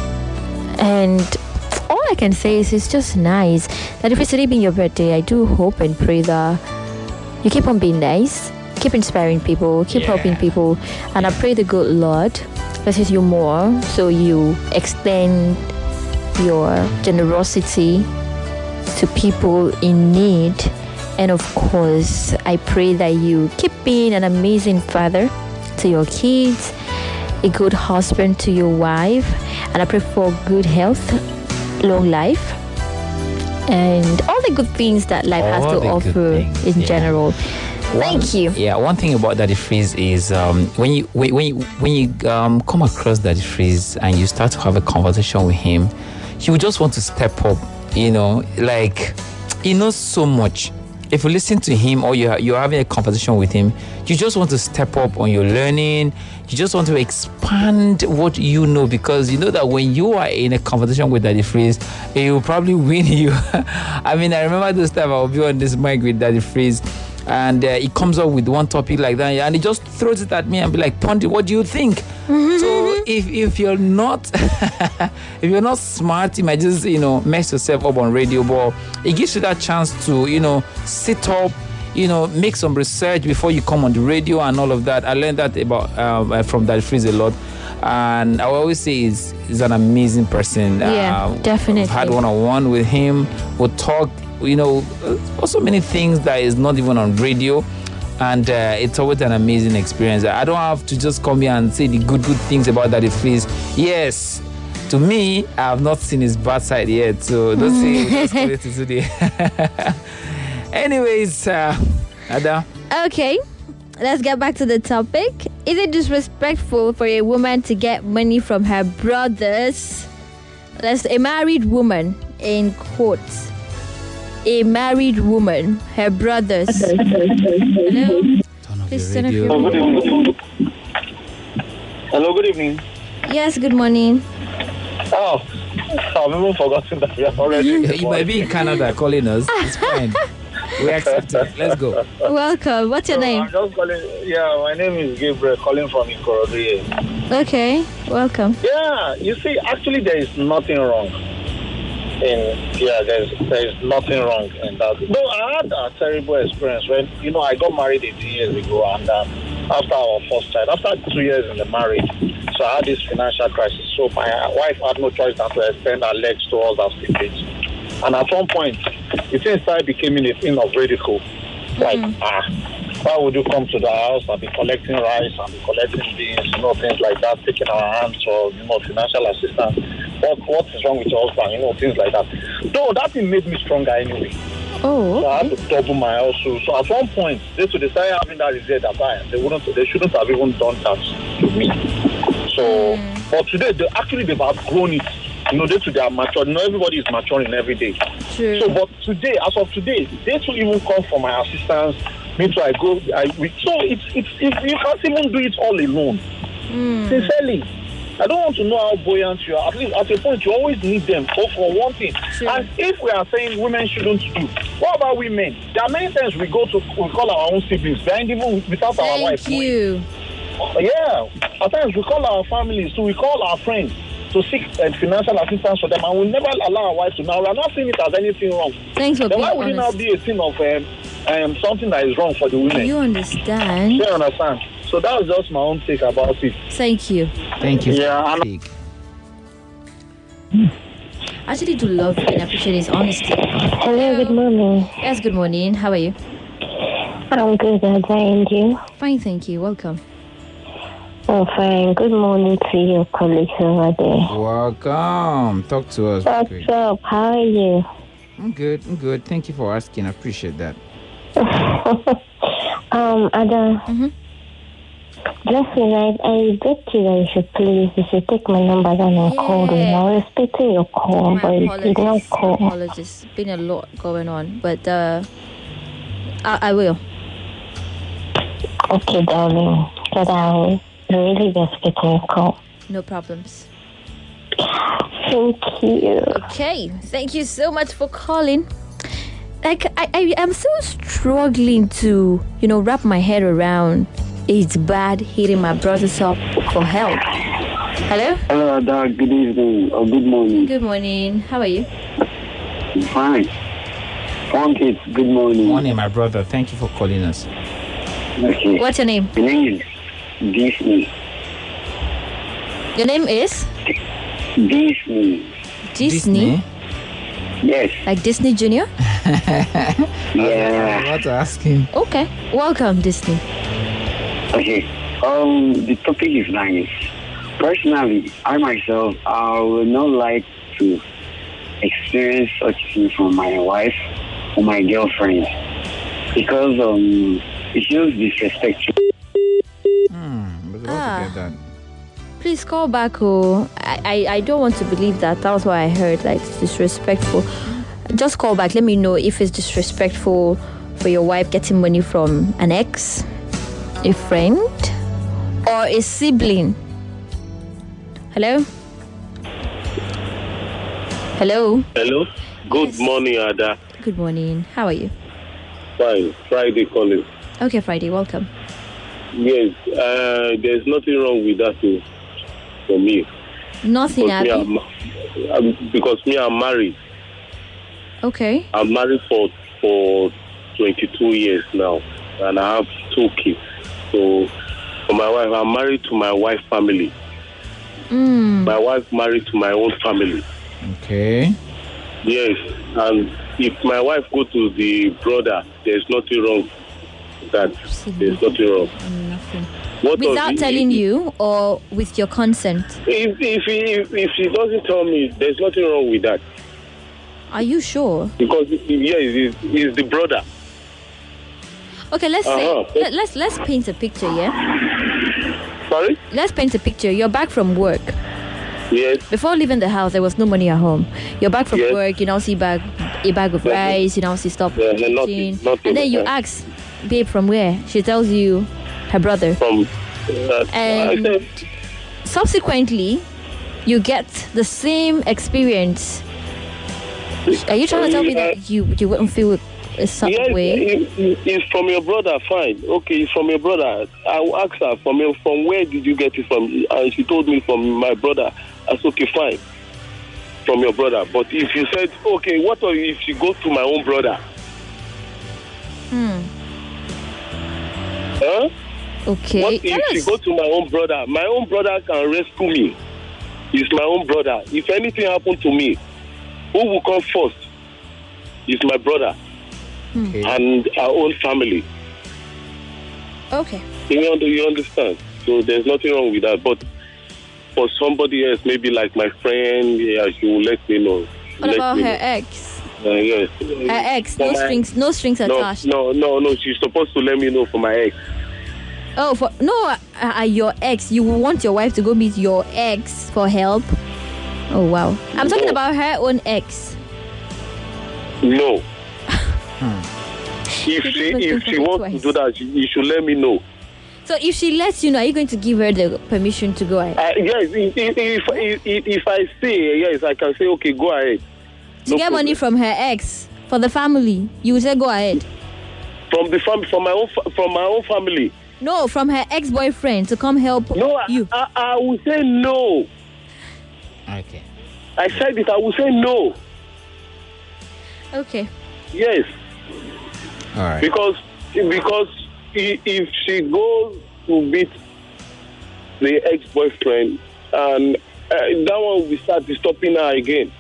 And all I can say is it's just nice that if it's today being your birthday, I do hope and pray that you keep on being nice, keep inspiring people, keep helping people, and I pray the good Lord blesses you more so you extend your generosity to people in need. And of course, I pray that you keep being an amazing father to your kids, a good husband to your wife, and I pray for good health, long life, and all the good things that life has to offer in general. Thank you. Yeah, one thing about Daddy Freeze is when you come across Daddy Freeze and you start to have a conversation with him, you would just want to step up. You know, like he knows so much. If you listen to him or you're having a conversation with him, you just want to step up on your learning. You just want to expand what you know, because you know that when you are in a conversation with Daddy Freeze, he will probably win you. I mean, I remember this time I will be on this mic with Daddy Freeze, and he comes up with one topic like that, and he just throws it at me and be like, Pondy, what do you think? So if you're not if you're not smart, you might just mess yourself up on radio, but it gives you that chance to sit up, make some research before you come on the radio and all of that. I learned that about from Daddy Freeze a lot, and I will always say he's an amazing person. Yeah, definitely. I've had one-on-one with him. We'll talk, also many things that is not even on radio. And it's always an amazing experience. I don't have to just come here and say the good things about Daddy Freeze. Yes, to me, I have not seen his bad side yet. So don't say it today. Anyways, Ada. Okay, let's get back to the topic. Is it disrespectful for a woman to get money from her brothers? That's a married woman, in quotes. A married woman, her brothers. Hello? Please turn off your radio. Hello, good evening. Yes, good morning. Oh, I've even forgotten that we are already. You might be in Canada calling us. It's fine. We accept it. Let's go. Welcome. What's your name? I'm just calling. Yeah, my name is Gabriel, calling from Ikorodu. Okay, welcome. Yeah, you see, actually, there is nothing wrong. There is nothing wrong in that. No, I had a terrible experience when I got married 18 years ago, and after our first child, after 2 years in the marriage, so I had this financial crisis. So my wife had no choice than to extend her legs towards our siblings. And at one point, the thing started becoming a thing of ridicule. Like, why would you come to the house and be collecting rice and be collecting beans, things like that, taking our hands for, financial assistance? What is wrong with your husband? Things like that. No, that thing made me stronger anyway. Oh. So I had to double my hustle. So at one point, they started having that regret that they shouldn't have even done that to me. So, but today, they've outgrown it. They are mature. Everybody is maturing every day. True. So, but today, as of today, they too even come for my assistance. Me too, I go. So it's you can't even do it all alone. Sincerely, I don't want to know how buoyant you are. At least at a point, you always need them for one thing. True. And if we are saying women shouldn't do, what about women? There are many times we call our own siblings behind even without our wife. Thank you. Yeah, at times we call our families, so we call our friends to seek financial assistance for them, and we never allow our wife to. Now, we are not seeing it as anything wrong. Thanks for being honest. Why would it now be a thing of something that is wrong for the women? You understand? You understand? So that was just my own take about it. Thank you. Thank you. Yeah, I actually do love and appreciate his honesty. Hello, good morning. Yes, good morning. How are you? I'm good, and you? Fine, thank you. Welcome. Oh, fine. Good morning to your colleagues over there. Welcome. Talk to us. What's up? How are you? I'm good. Thank you for asking. I appreciate that. Ada. Listen, I bet you that you should take my number down and call me. I was expecting your call, but you did not call. Apologies. Been a lot going on, but I will. Okay, darling. But I really be expecting your call. No problems. Thank you. Okay, thank you so much for calling. Like, I am so struggling to, wrap my head around it's bad hitting my brothers up for help. Hello? Hello, Ada. Good evening or good morning. Good morning. How are you? I'm fine. Kids, good morning. Morning, my brother. Thank you for calling us. Okay. What's your name? My name is Disney. Your name is? Disney. Disney? Yes. Like Disney Junior? Yeah. What to ask him? Okay. Welcome, Disney. Okay. The topic is nice. Personally, I myself, I would not like to experience such thing from my wife or my girlfriend because it shows disrespectful. Please call back. I don't want to believe that. That was what I heard. Like, it's disrespectful. Just call back. Let me know if it's disrespectful for your wife getting money from an ex, a friend, or a sibling. Hello? Hello? Hello? Good morning, Ada. Good morning. How are you? Fine. Friday calling. Okay, Friday. Welcome. Yes, there's nothing wrong with that too, for me. Nothing, Abby? Because I'm married. Okay. I'm married for 22 years now, and I have 2 kids. So, for my wife, I'm married to my wife's family. My wife married to my own family. Okay. Yes, and if my wife go to the brother, there's nothing wrong with that. There's nothing wrong. Nothing. Without telling you or with your consent? If she doesn't tell me, there's nothing wrong with that. Are you sure? Because it's the brother. Okay, let's say let's paint a picture, yeah? Sorry? Let's paint a picture. You're back from work. Yes. Before leaving the house, there was no money at home. You're back from work, you now see a bag of rice, you now see stuff nothing. And then you ask, babe, from where? She tells you her brother. From subsequently you get the same experience. Are you trying to tell me that you wouldn't feel a certain way? It's from your brother, fine. Okay, it's from your brother. I will ask her from where did you get it from? And she told me from my brother. I said, okay, fine. From your brother. But if you said, okay, what if she goes to my own brother? Huh? Okay. What if she goes to my own brother? My own brother can rescue me. He's my own brother. If anything happened to me, who will come first? It's my brother. Okay. And our own family. Okay. You understand? So there's nothing wrong with that. But for somebody else, maybe like my friend, she will let me know. What about her ex? Yes. Her ex, no strings attached. No. She's supposed to let me know for my ex. Oh, your ex. You want your wife to go meet your ex for help? Oh, wow. I'm talking about her own ex. No. If she wants to do that, you should let me know. So if she lets you know, are you going to give her the permission to go ahead? Yes. If I say yes, I can say, okay, go ahead. To get money from her ex for the family, you will say go ahead. From my own family. No, from her ex-boyfriend to come help you. I will say no. Okay. I said it. I will say no. Okay. Yes. All right. Because if she goes to meet the ex-boyfriend, and that one will start disturbing her again.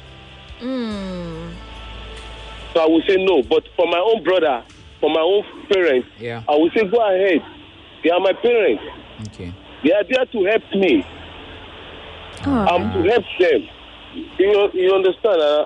So I will say no. But for my own brother, for my own parents, I will say go ahead. They are my parents. Okay. They are there to help me. I'm to help them. You understand?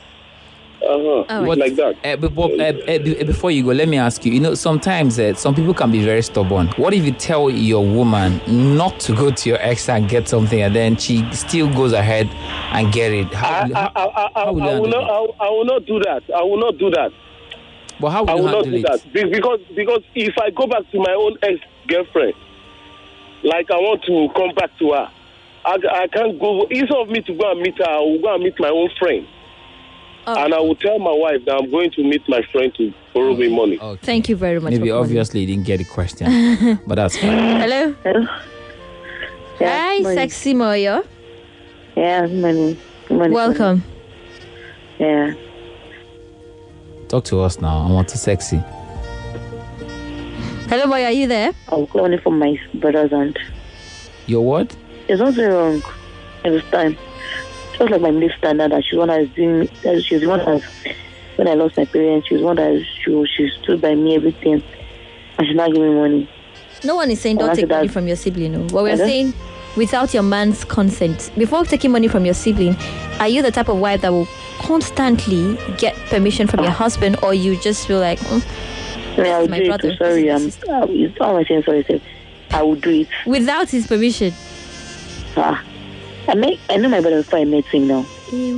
Like that. Before you go, let me ask you. Sometimes some people can be very stubborn. What if you tell your woman not to go to your ex and get something, and then she still goes ahead and get it? I will not do that. I will not do that. But how will you handle it? Because if I go back to my own ex-girlfriend, like I want to come back to her, I can't go. Instead of me to go and meet her, I will go and meet my own friend. And I will tell my wife that I'm going to meet my friend to borrow me money. Okay. Thank you very much. Maybe obviously you didn't get the question, but that's fine. Hello. Hi, sexy Moyo. Yeah, money. Welcome. Yeah. Talk to us now. I want to sexy. Hello, boy. Are you there? I'm calling from my brother's aunt. Your what? There's nothing wrong. Every time. Just like my middle standard, that she's one that's doing. She's one that's, when I lost my parents, she's one that she stood by me, everything. And she's not giving me money. No one is saying don't take money from your sibling. No. What we're saying, without your man's consent, before taking money from your sibling, are you the type of wife that will constantly get permission from your husband, or you just feel like, I'll do it. Sorry, it's all I'm saying. Sorry, I will do it without his permission. I know my brother before I met him now.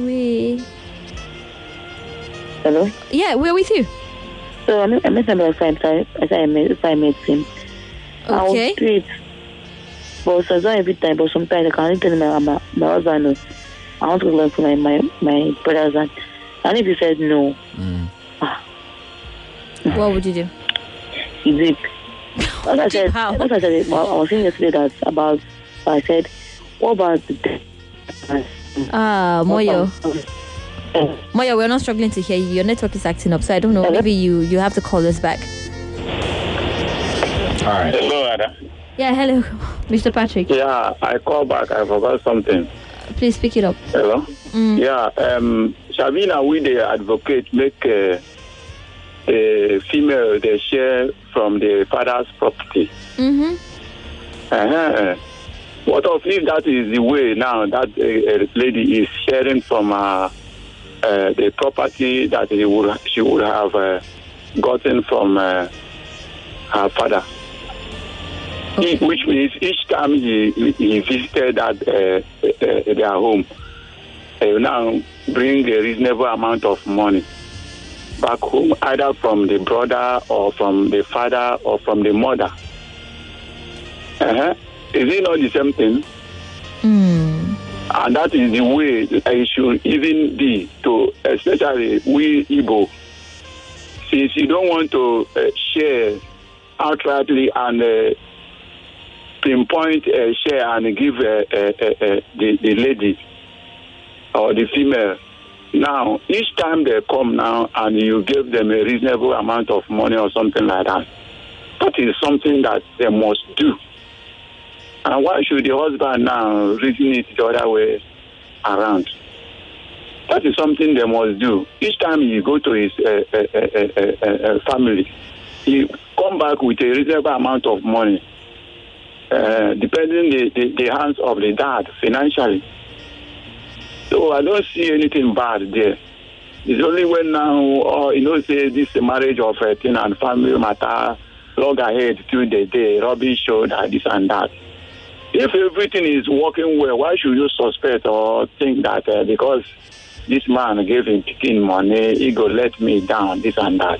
Hello? Yeah, we're with you. So I met my brother before I met him. Okay. I will do it. But it's not every time, but sometimes I can't tell my husband, I want to learn from my brother's aunt. And if he said no, what would you do? He did. What I said, I was saying yesterday that about, I said, what about the Moyo. Moyo, we're not struggling to hear you. Your network is acting up, so I don't know. Maybe you have to call us back. All right. Hello, Ada. Yeah, hello, Mr. Patrick. Yeah, I called back. I forgot something. Please pick it up. Hello? Yeah, Shabina, we the advocate make a female they share from the father's property. What if that is the way now that a lady is sharing from the property that she would have gotten from her father? Okay. Which means each time he visited their home, he will now bring a reasonable amount of money back home, either from the brother or from the father or from the mother. Is it not the same thing? And that is the way it should even be to, especially we Igbo. Since you don't want to share outrightly and pinpoint a share and give the lady or the female. Now, each time they come now and you give them a reasonable amount of money or something like that, that is something that they must do. And why should the husband now reason it the other way around? That is something they must do. Each time you go to his family, he come back with a reasonable amount of money, depending the hands of the dad financially. So I don't see anything bad there. It's only when now, say this marriage of a thing and family matter, log ahead till the day, rubbish show that this and that. If everything is working well, why should you suspect or think that because this man gave him picking money, he go let me down, this and that?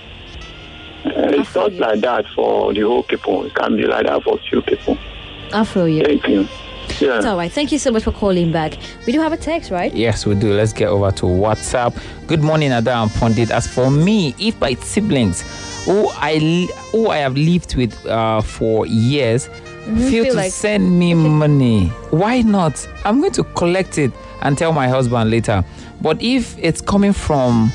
It's not like that for the whole people. It can be like that for few people. I feel you. Thank you. Yeah. It's all right. Thank you so much for calling back. We do have a text, right? Yes, we do. Let's get over to WhatsApp. Good morning, Ada and Pondit. As for me, if my siblings, who I have lived with for years, feel to like send me money, why not? I'm going to collect it and tell my husband later. But if it's coming from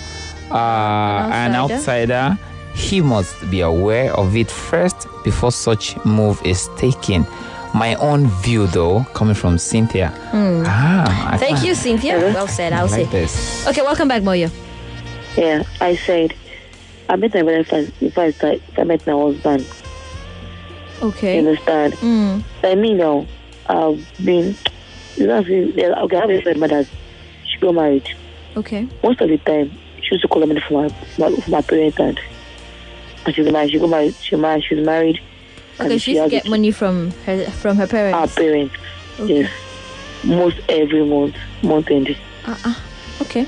an outsider, he must be aware of it first before such move is taken. My own view, though, coming from Cynthia. Thank you, Cynthia. Well said, I'll say. This. Okay, welcome back, Moyo. Yeah, I said, I met my brother if I met my husband. Okay. You understand? I mean, now, I've been, okay, I have a friend that she got married. Okay. Most of the time, she used to call money for my parents, and she's married. She's married. Okay, she used to get money from her parents. Our parents, okay. Yes. Most every month ending. Okay.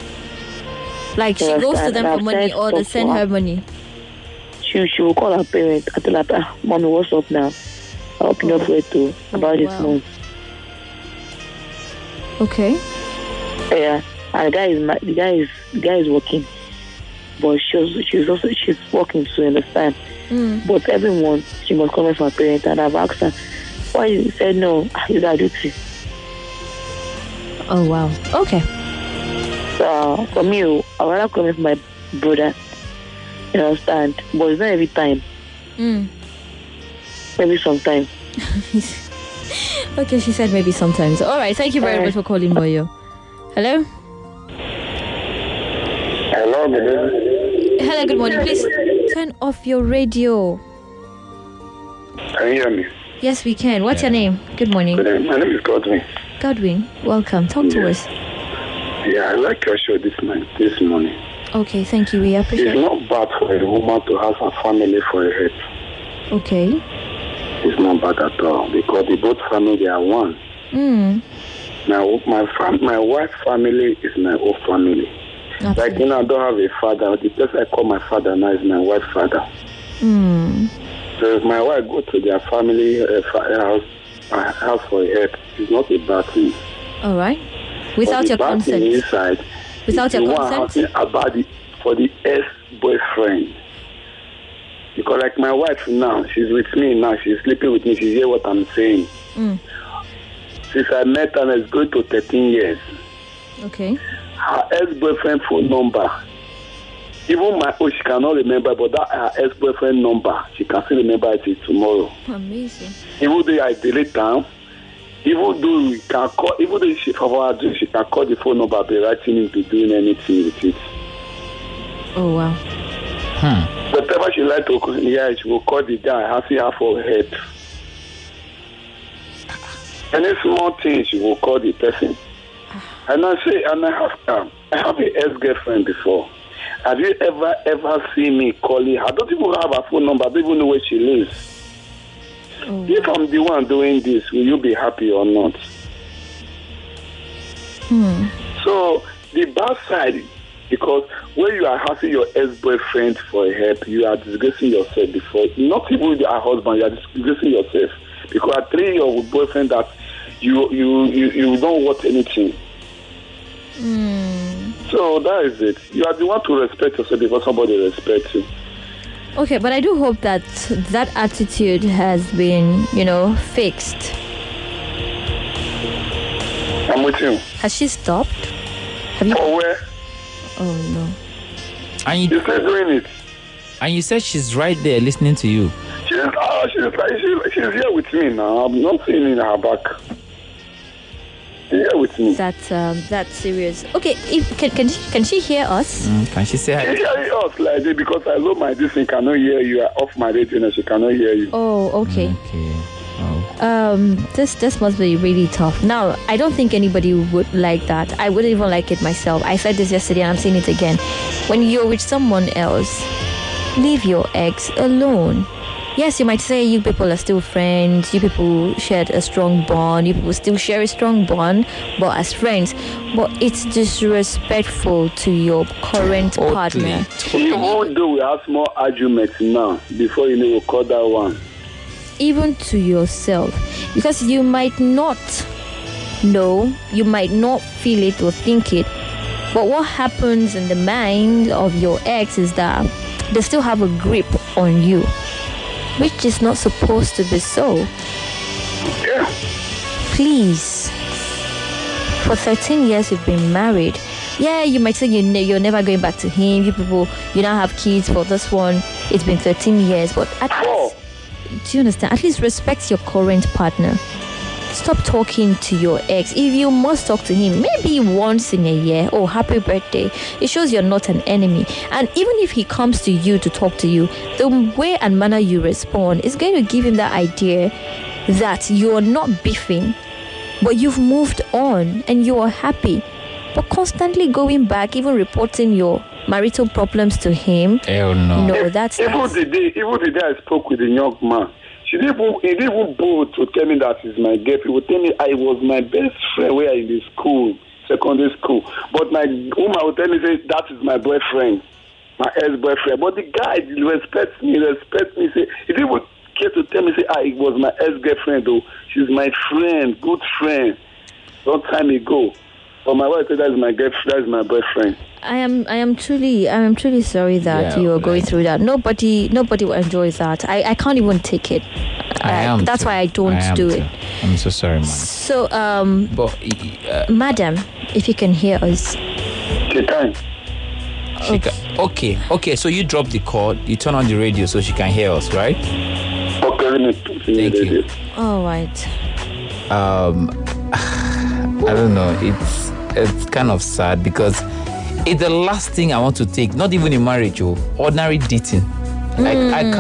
Like she goes to them for money, or they send her money. She will call her parents and tell her, "Mommy, what's up now? I hope you're not afraid to about this month." Okay. Yeah, and the guy is working, but she's working to understand. But every month she must come from her parents, and I've asked her why. You said no, it's her duty. Oh wow. Okay. So for me, I'd rather come from my brother. You understand? But it's not every time. Maybe sometimes. Okay, she said maybe sometimes. All right, thank you very much for calling, Boyo. Hello? Hello, good morning. Hello, good morning. Please turn off your radio. Can you hear me? Yes, we can. What's your name? Good morning. My name is Godwin. Godwin, welcome. Talk to us. Yeah, I like your show this morning. Okay, thank you. We appreciate it. It's not bad for a woman to have a family for a head. Okay. It's not bad at all because the both family are one. Now, my wife's family is my own family. Absolutely. Like, I don't have a father. The person I call my father now is my wife's father. So if my wife go to their family house for a head, it's not a bad thing. All right. Without your consent. Inside, without your consent? About for the ex-boyfriend. Because like my wife now, she's with me now, she's sleeping with me, she hears what I'm saying. Since I met her, it's going to 13 years. Okay. Her ex-boyfriend phone number, even my own, she cannot remember, but that her ex-boyfriend number, she can still remember it till tomorrow. Amazing. Even though I delete them, even though we can call, even though she can call the phone number, be writing it, be doing anything with it. Oh wow. Whatever she like to hear, she will call the guy, asking her for help. Any small thing, she will call the person. And I say, and I have an ex-girlfriend before. Have you ever seen me calling her? I don't even have her phone number. I don't even know where she lives. If I'm the one doing this, will you be happy or not? So the bad side, because when you are asking your ex-boyfriend for help, you are disgracing yourself before. Not even your husband, you are disgracing yourself. Because I train your boyfriend that you don't want anything. So that is it. You are the one to respect yourself before somebody respects you. Okay, but I do hope that attitude has been, fixed. I'm with you. Has she stopped? Have you? Oh, where? Oh no. And She's still doing it. And you said she's right there listening to you. She's here with me now. I'm not seeing in her back. She's here with me. That's serious. Okay, can she hear us? Can she say hi? She hear us like this because I know my this thing cannot hear you. I off my radio and she cannot hear you. Oh, okay. Okay. Oh. This must be really tough. Now, I don't think anybody would like that. I wouldn't even like it myself. I said this yesterday and I'm saying it again. When you're with someone else, leave your ex alone. Yes, you might say you people are still friends, you people shared a strong bond, you people still share a strong bond, but as friends. But it's disrespectful to your current partner. Even though we have small arguments now, before we'll call that one. Even to yourself. Because you might not know, you might not feel it or think it, but what happens in the mind of your ex is that they still have a grip on you, which is not supposed to be so. Yeah. Please, for 13 years you've been married. Yeah, you might say you're never going back to him. You people, you now have kids for this one. It's been 13 years, but at least, do you understand? At least respect your current partner. Stop talking to your ex. If you must talk to him, maybe once in a year. Oh, happy birthday. It shows you're not an enemy. And even if he comes to you to talk to you, the way and manner you respond is going to give him that idea that you're not beefing, but you've moved on and you are happy. But constantly going back, even reporting your marital problems to him. Hell no. No, that's even the day I spoke with the young man, he didn't even bold to tell me that he's my girlfriend. He would tell me I was my best friend where in the school, secondary school. But my woman would tell me, say, that is my boyfriend, my ex-boyfriend. But the guy respects me, say, he didn't even care to tell me, say, it was my ex-girlfriend, though. She's my friend, good friend, long time ago. But my wife said that is my girlfriend, that is my boyfriend. I am truly sorry that you are going through that. Nobody will enjoy that. I can't even take it. That's why I don't do it. I'm so sorry, man. So madam, if you can hear us. She can. Okay. So you drop the cord, you turn on the radio so she can hear us, right? Okay. Thank you. All right. I don't know. It's kind of sad because it's the last thing I want to take. Not even in marriage, ordinary dating. I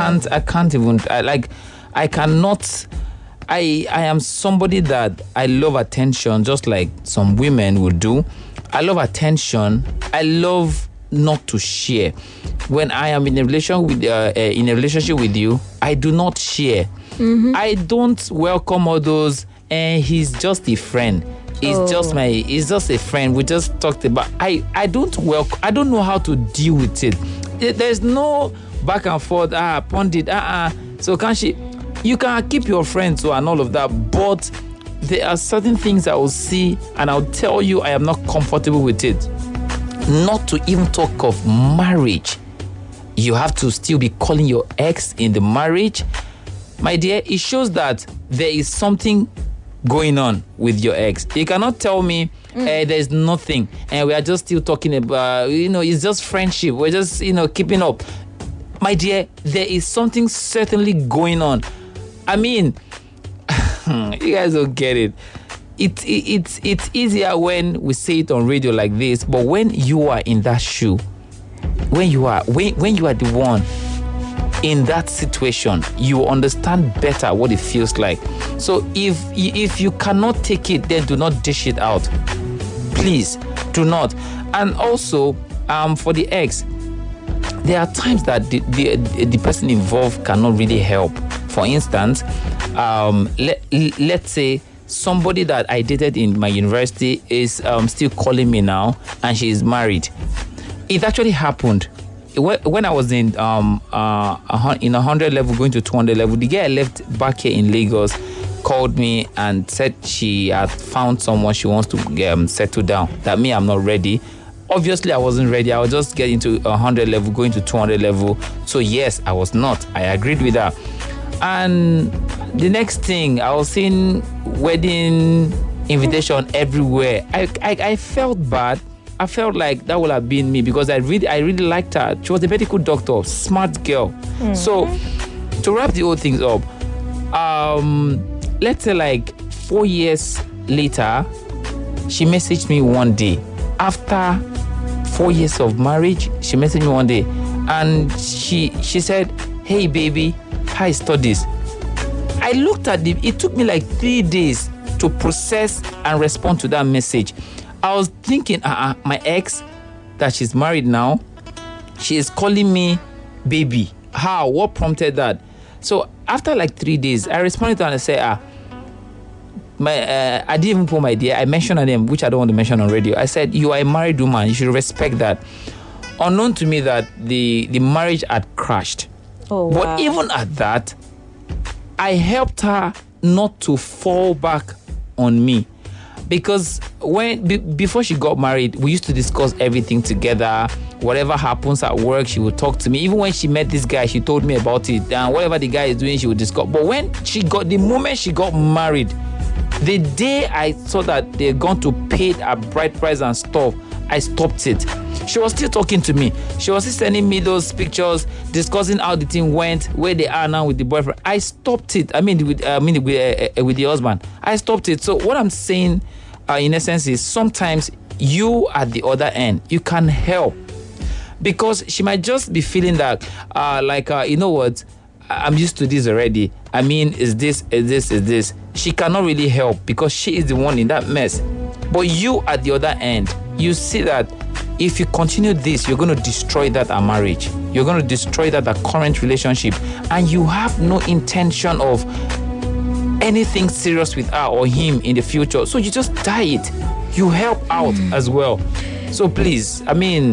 cannot. I am somebody that I love attention, just like some women would do. I love attention. I love not to share. When I am in a relationship with you, I do not share. Mm-hmm. I don't welcome all those. And he's just a friend. He's just a friend. We just talked about. I don't know how to deal with it. There's no back and forth. Pundit. So can she? You can keep your friends and all of that, but there are certain things I will see and I'll tell you I am not comfortable with it. Not to even talk of marriage. You have to still be calling your ex in the marriage, my dear. It shows that there is something going on with your ex. You cannot tell me there's nothing and we are just still talking about, it's just friendship. We're just, keeping up. My dear, there is something certainly going on. I mean, you guys don't get it. It's easier when we say it on radio like this, but when you are in that shoe, when you are the one in that situation, you understand better what it feels like. So if you cannot take it, then do not dish it out. Please do not. And also, for the ex, there are times that the person involved cannot really help. For instance, let's say somebody that I dated in my university is still calling me now, and she is married. It actually happened. When I was in 100 level going to 200 level, the guy I left back here in Lagos called me and said she had found someone she wants to settle down. That me, I'm not ready. Obviously, I wasn't ready. I was just getting to 100 level, going to 200 level. So yes, I was not. I agreed with her. And the next thing, I was seeing wedding invitation everywhere. I felt bad. I felt like that would have been me because I really liked her. She was a medical doctor, smart girl. Mm-hmm. So to wrap the whole things up, let's say like 4 years later, she messaged me one day. After 4 years of marriage, she messaged me one day and she said, "Hey baby, how is studies?" I looked at it took me like 3 days to process and respond to that message. I was thinking, my ex, that she's married now, she is calling me baby. How? What prompted that? So after like 3 days, I responded to her and I said, I didn't even put my dear. I mentioned her name, which I don't want to mention on radio. I said, "You are a married woman. You should respect that." Unknown to me that the marriage had crashed. Oh, wow. But even at that, I helped her not to fall back on me. Because before she got married, we used to discuss everything together. Whatever happens at work, she would talk to me. Even when she met this guy, she told me about it. And whatever the guy is doing, she would discuss. But the moment she got married, the day I saw that they're going to pay a bride price and stuff, I stopped it. She was still talking to me. She was still sending me those pictures, discussing how the thing went, where they are now with the boyfriend. I stopped it. With the husband. I stopped it. So what I'm saying, in essence, is sometimes you at the other end, you can help. Because she might just be feeling that, you know what, I'm used to this already. Is this. She cannot really help because she is the one in that mess. But you at the other end, you see that if you continue this, you're going to destroy that marriage. You're going to destroy that current relationship. And you have no intention of anything serious with her or him in the future. So you just die it. You help out as well. So please,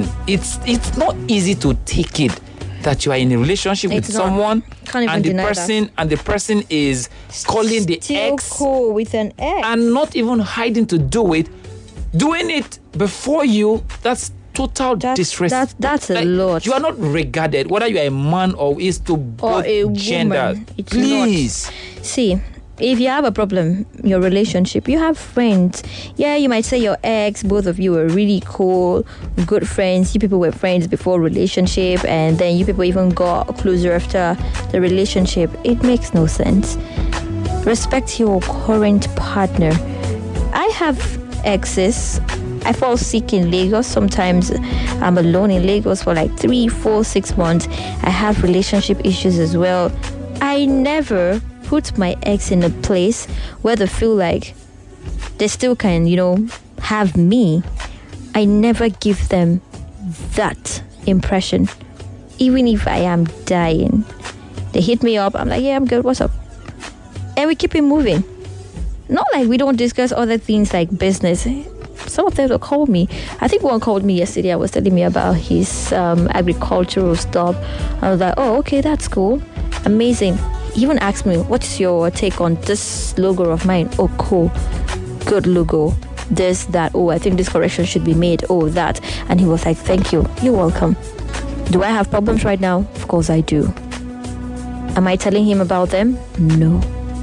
it's not easy to take it that you are in a relationship with someone and the person is calling the ex cool with an ex and not even hiding to do it, doing it before you. That's total disrespect. That's a lot. You are not regarded, whether you are a man or is to both genders. Please. Not. See, if you have a problem, your relationship, you have friends. Yeah, you might say your ex, both of you were really cool, good friends. You people were friends before relationship, and then you people even got closer after the relationship. It makes no sense. Respect your current partner. I have exes. I fall sick in Lagos. Sometimes I'm alone in Lagos for like 3, 4, 6 months. I have relationship issues as well. I never put my ex in a place where they feel like they still can, have me. I never give them that impression. Even if I am dying, they hit me up. I'm like, yeah, I'm good. What's up? And we keep it moving. Not like we don't discuss other things like business. Some of them will call me. I think one called me yesterday. I was telling me about his agricultural stuff. I was like, oh, okay, that's cool. Amazing. He even asked me, what's your take on this logo of mine? Oh, cool. Good logo. This, that. Oh, I think this correction should be made. Oh, that. And he was like, thank you. You're welcome. Do I have problems right now? Of course I do. Am I telling him about them? No.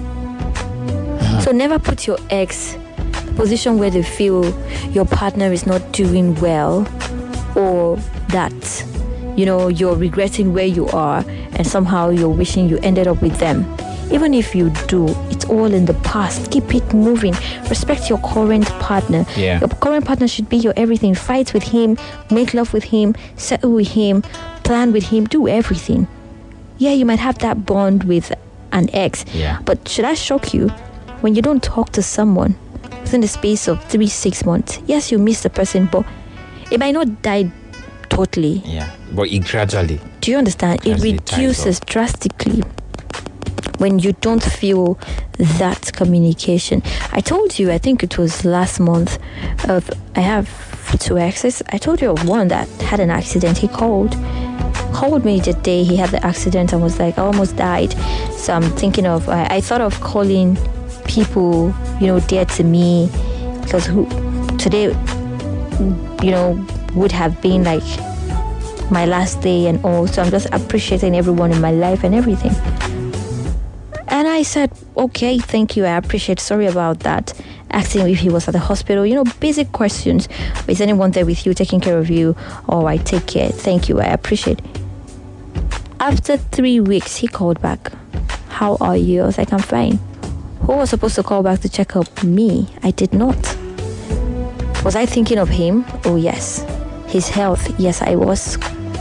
So never put your ex in a position where they feel your partner is not doing well, or that you're regretting where you are and somehow you're wishing you ended up with them. Even if you do, it's all in the past. Keep it moving. Respect your current partner. Yeah. Your current partner should be your everything. Fight with him, make love with him, settle with him, plan with him, do everything. Yeah, you might have that bond with an ex. Yeah. But should I shock you? When you don't talk to someone within the space of 3-6 months, yes, you miss the person, but it might not die totally. Yeah, but it gradually. Do you understand? It reduces drastically when you don't feel that communication. I told you, I think it was last month, I have 2 exes. I told you of one that had an accident. He called me the day he had the accident and was like, I almost died. So I'm thinking of, I thought of calling people, dear to me, because today, would have been like my last day and all. So I'm just appreciating everyone in my life and everything. And I said, okay, thank you, I appreciate. Sorry about that. Asking if he was at the hospital, basic questions. Is anyone there with you, taking care of you? Oh, I take care. Thank you, I appreciate. After 3 weeks, he called back. How are you? I was like, I'm fine. Who was supposed to call back to check up? Me. I did not. Was I thinking of him? Oh, yes. His health? Yes, I was.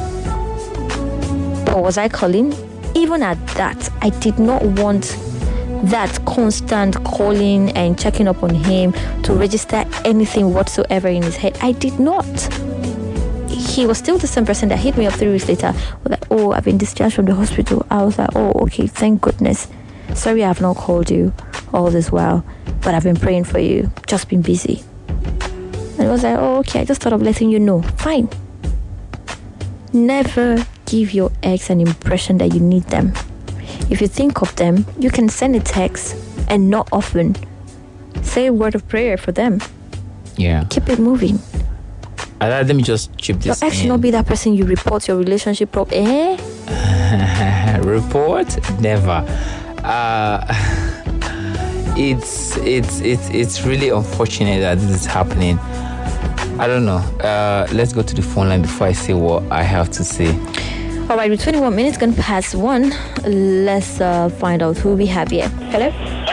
But was I calling? Even at that, I did not want that constant calling and checking up on him to register anything whatsoever in his head. I did not. He was still the same person that hit me up 3 weeks later. Was like, oh, I've been discharged from the hospital. I was like, oh, okay, thank goodness. Sorry I have not called you all this while, but I've been praying for you. Just been busy. And I was like, oh, okay, I just thought of letting you know. Fine. Never give your ex an impression that you need them. If you think of them, you can send a text and not often. Say a word of prayer for them. Yeah. Keep it moving. Let me just chip this Your ex should not be that person you report your relationship Report? Never. It's really unfortunate that this is happening. I don't know. Let's go to the phone line before I say what I have to say. All right, with 21 minutes gone past 1, let's find out who we have here. Hello?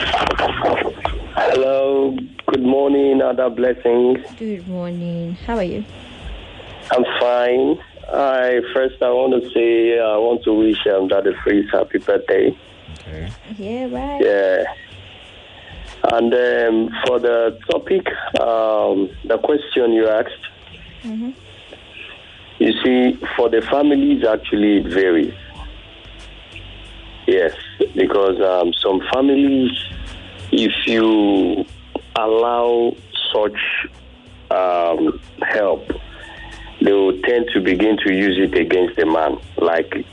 Hello. Good morning, other blessings. Good morning. How are you? I'm fine. I want to wish Daddy Freeze happy birthday. Okay. Yeah, right. Yeah. And for the topic, the question you asked, you see, for the families, actually, it varies. Yes, because some families, if you allow such help, they will tend to begin to use it against the man. Like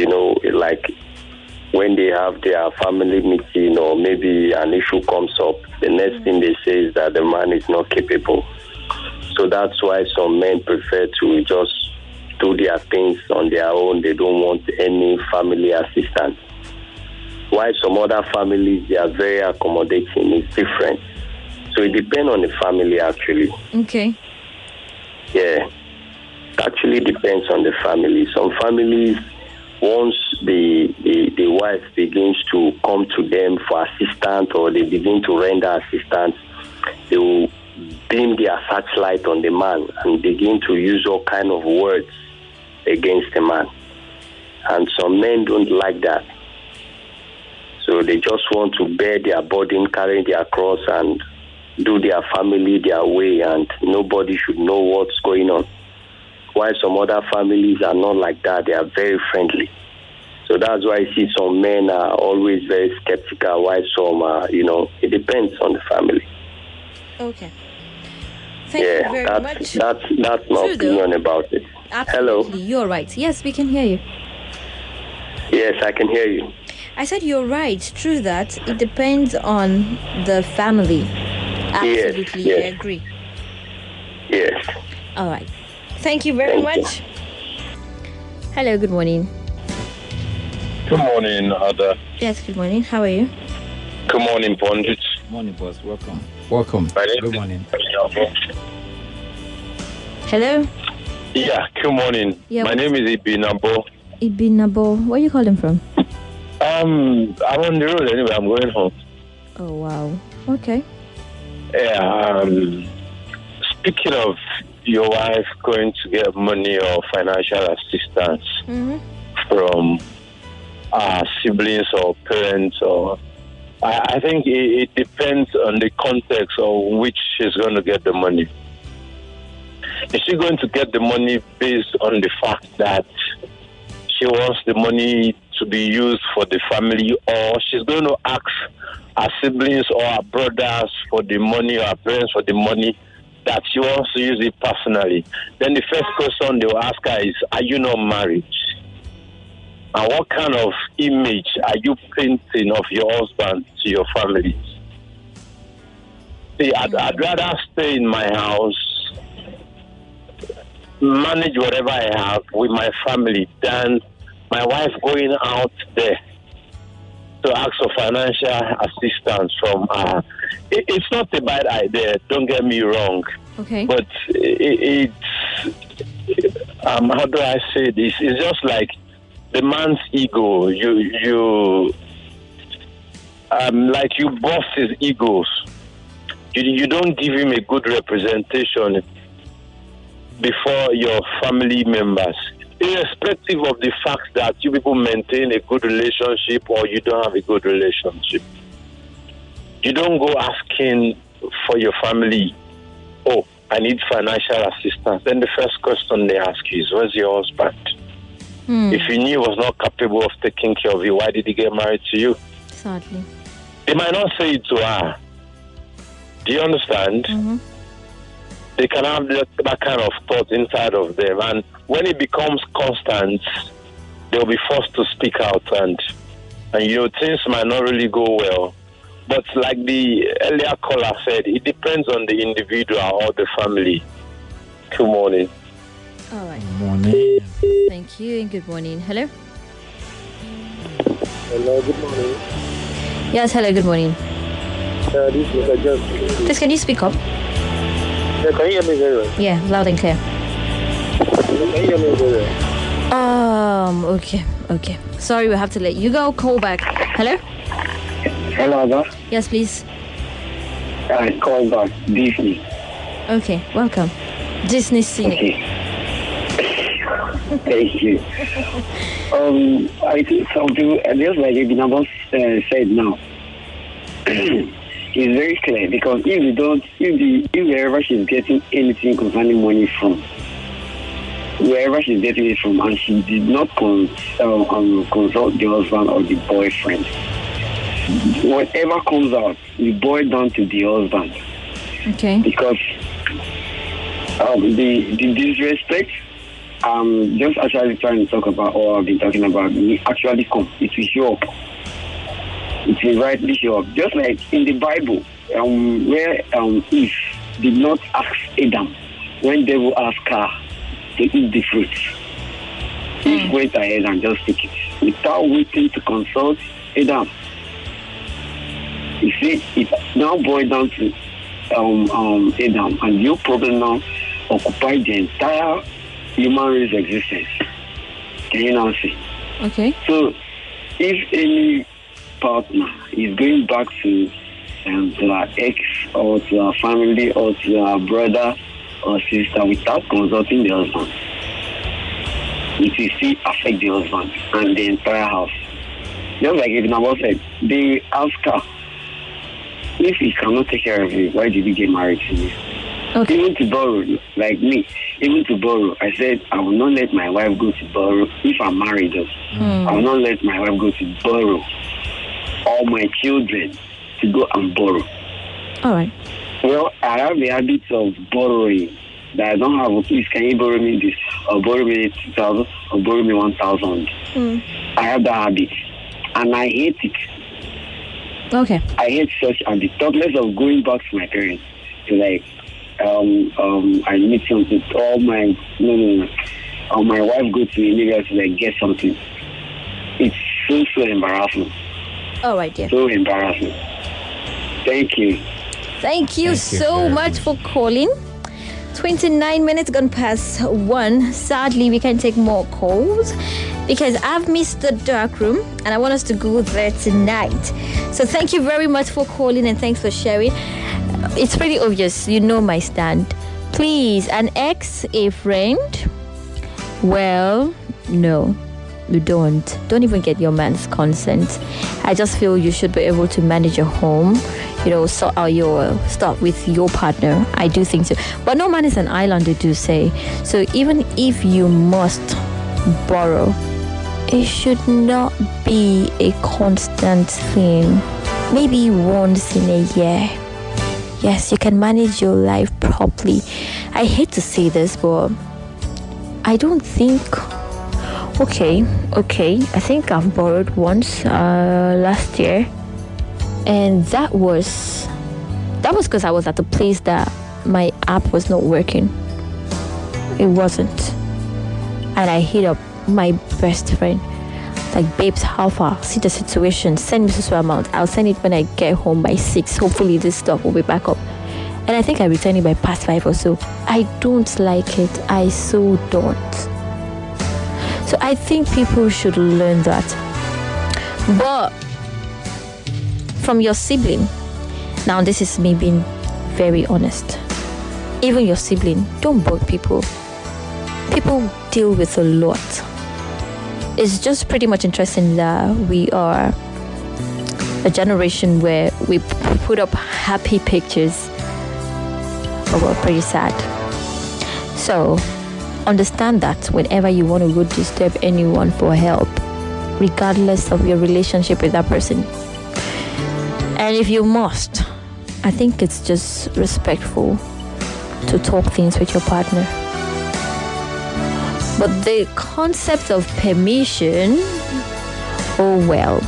when they have their family meeting or maybe an issue comes up, the next thing they say is that the man is not capable. So that's why some men prefer to just do their things on their own. They don't want any family assistance. While some other families, they are very accommodating. It's different. So it depends on the family, actually. Okay. Yeah. Actually depends on the family. Some families, once the wife begins to come to them for assistance or they begin to render assistance, they will beam their searchlight on the man and begin to use all kind of words against the man. And some men don't like that. So they just want to bear their burden, carry their cross and do their family their way, and nobody should know what's going on. While some other families are not like that, they are very friendly. So that's why I see some men are always very skeptical, while some are, it depends on the family. Okay. Thank you very much. That's my opinion about it. Absolutely. Hello? You're right. Yes, we can hear you. Yes, I can hear you. I said you're right. True that. It depends on the family. Absolutely. Yes. I agree. Yes. All right. Thank you very much. Hello, good morning. Good morning, Ada. Yes, good morning. How are you? Good morning, Pondit. Morning, boss. Welcome. Good morning. Hello? Yeah, good morning. Yeah, My name is Ibinabo. Ibinabo. Where are you calling from? I'm on the road anyway. I'm going home. Oh, wow. Okay. Yeah, speaking of your wife going to get money or financial assistance from siblings or parents, or I think it depends on the context of which she's going to get the money. Is she going to get the money based on the fact that she wants the money to be used for the family, or she's going to ask her siblings or her brothers for the money, or her parents for the money that she wants to use it personally? Then the first question they will ask her is, are you not married? And what kind of image are you painting of your husband to your family? See, I'd rather stay in my house, manage whatever I have with my family than my wife going out there to ask for financial assistance from her. It's not a bad idea, don't get me wrong. Okay. But it's how do I say this? It's just like the man's ego. You like you bust his egos. You don't give him a good representation before your family members, irrespective of the fact that you people maintain a good relationship or you don't have a good relationship. You don't go asking for your family, oh, I need financial assistance. Then the first question they ask you is, where's your husband? If you knew he was not capable of taking care of you, why did he get married to you? Sadly. They might not say it to her. Do you understand? Mm-hmm. They can have that kind of thought inside of them. And when it becomes constant, they'll be forced to speak out. And things might not really go well. But like the earlier caller said, it depends on the individual or the family. Good morning. All right. Good morning. Thank you and good morning. Hello? Hello, good morning. Yes, hello, good morning. This is just. Please, can you speak up? Yeah, can you hear me very well? Yeah, loud and clear. Can you hear me very well? Okay. Sorry, we have to let you go. Call back. Hello? Hello, Ada. Yes, please. I called back Disney. Okay, welcome. Disney scene. Okay. Thank you. I think something, just like Ibn said now, it's very clear because if wherever she's getting anything concerning money from, wherever she's getting it from, and she did not consult the husband or the boyfriend, whatever comes out, we boil down to the husband. Okay. Because the disrespect, just actually trying to talk about, or I've been talking about, me actually come. It will show up. It will rightly show up. Just like in the Bible, where Eve did not ask Adam when devil asked her to eat the fruit. Eve went ahead and just took it without waiting to consult Adam. You see, it now boils down to Adam, and your problem now occupies the entire human race existence. Can you now see? Okay. So, if any partner is going back to our ex or to our family or to our brother or sister without consulting the husband, it will still affect the husband and the entire house. Just like Ibn Abbas said, they ask her, if he cannot take care of you, why did you get married to me? Okay. Even to borrow, like me, even to borrow, I said, I will not let my wife go to borrow. If I'm married, I will not let my wife go to borrow. All my children to go and borrow. All right. Well, I have the habit of borrowing that I don't have. Please, can you borrow me this? Or borrow me 2,000? Or borrow me 1,000? I have that habit. And I hate it. Okay. I hate such habit. Talkless of going back to my parents to like, I need something. My wife go to India to like get something. It's so embarrassing. All right, dear. So embarrassing. Thank you. Thank you so much for calling. 29 minutes gone past 1. Sadly, we can't take more calls because I've missed the dark room and I want us to go there tonight. So thank you very much for calling and thanks for sharing. It's pretty obvious. You know my stand. Please, an ex, a friend? Well, no. You don't even get your man's consent. I just feel you should be able to manage your home, sort out your stuff with your partner. I do think so. But no man is an island, they do say. So even if you must borrow, it should not be a constant thing. Maybe once in a year. Yes, you can manage your life properly. I hate to say this, but I don't think... Okay. I think I've borrowed once last year, and that was That was because I was at a place that my app was not working. It wasn't. And I hit up my best friend. Like, babes, how far? See the situation. Send me so amount. I'll send it when I get home by 6. Hopefully this stuff will be back up. And I think I returned it by past 5 or so. I don't like it. I so don't. So I think people should learn that. But from your sibling, now this is me being very honest. Even your sibling, don't bug people. People deal with a lot. It's just pretty much interesting that we are a generation where we put up happy pictures, but we're pretty sad. So understand that whenever you want to go disturb anyone for help, regardless of your relationship with that person, and if you must, I think it's just respectful to talk things with your partner. But the concept of permission, oh well,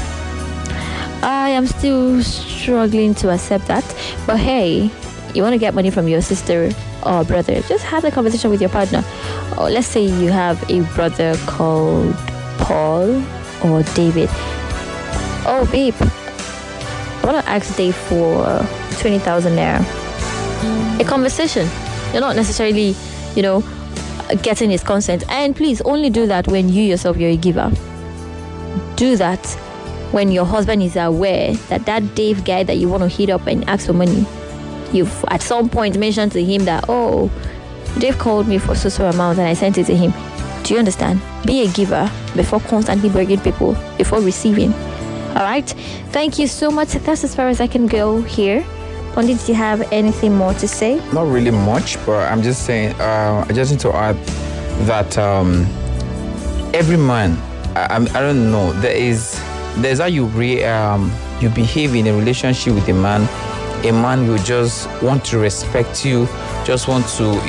I am still struggling to accept that. But hey, you want to get money from your sister or brother, just have the conversation with your partner. Or let's say you have a brother called Paul or David. Oh babe, I want to ask Dave for 20,000 naira. A conversation. You're not necessarily, getting his consent. And please only do that when you yourself, you're a giver. Do that when your husband is aware that Dave guy that you want to hit up and ask for money, you've at some point mentioned to him that, oh, Dave called me for so amount and I sent it to him. Do you understand? Be a giver before constantly begging people, before receiving. All right. Thank you so much. That's as far as I can go here. Pundit, do you have anything more to say? Not really much, but I'm just saying, I just need to add that every man, I don't know, there's how you behave in a relationship with a man. A man will just want to respect you, just want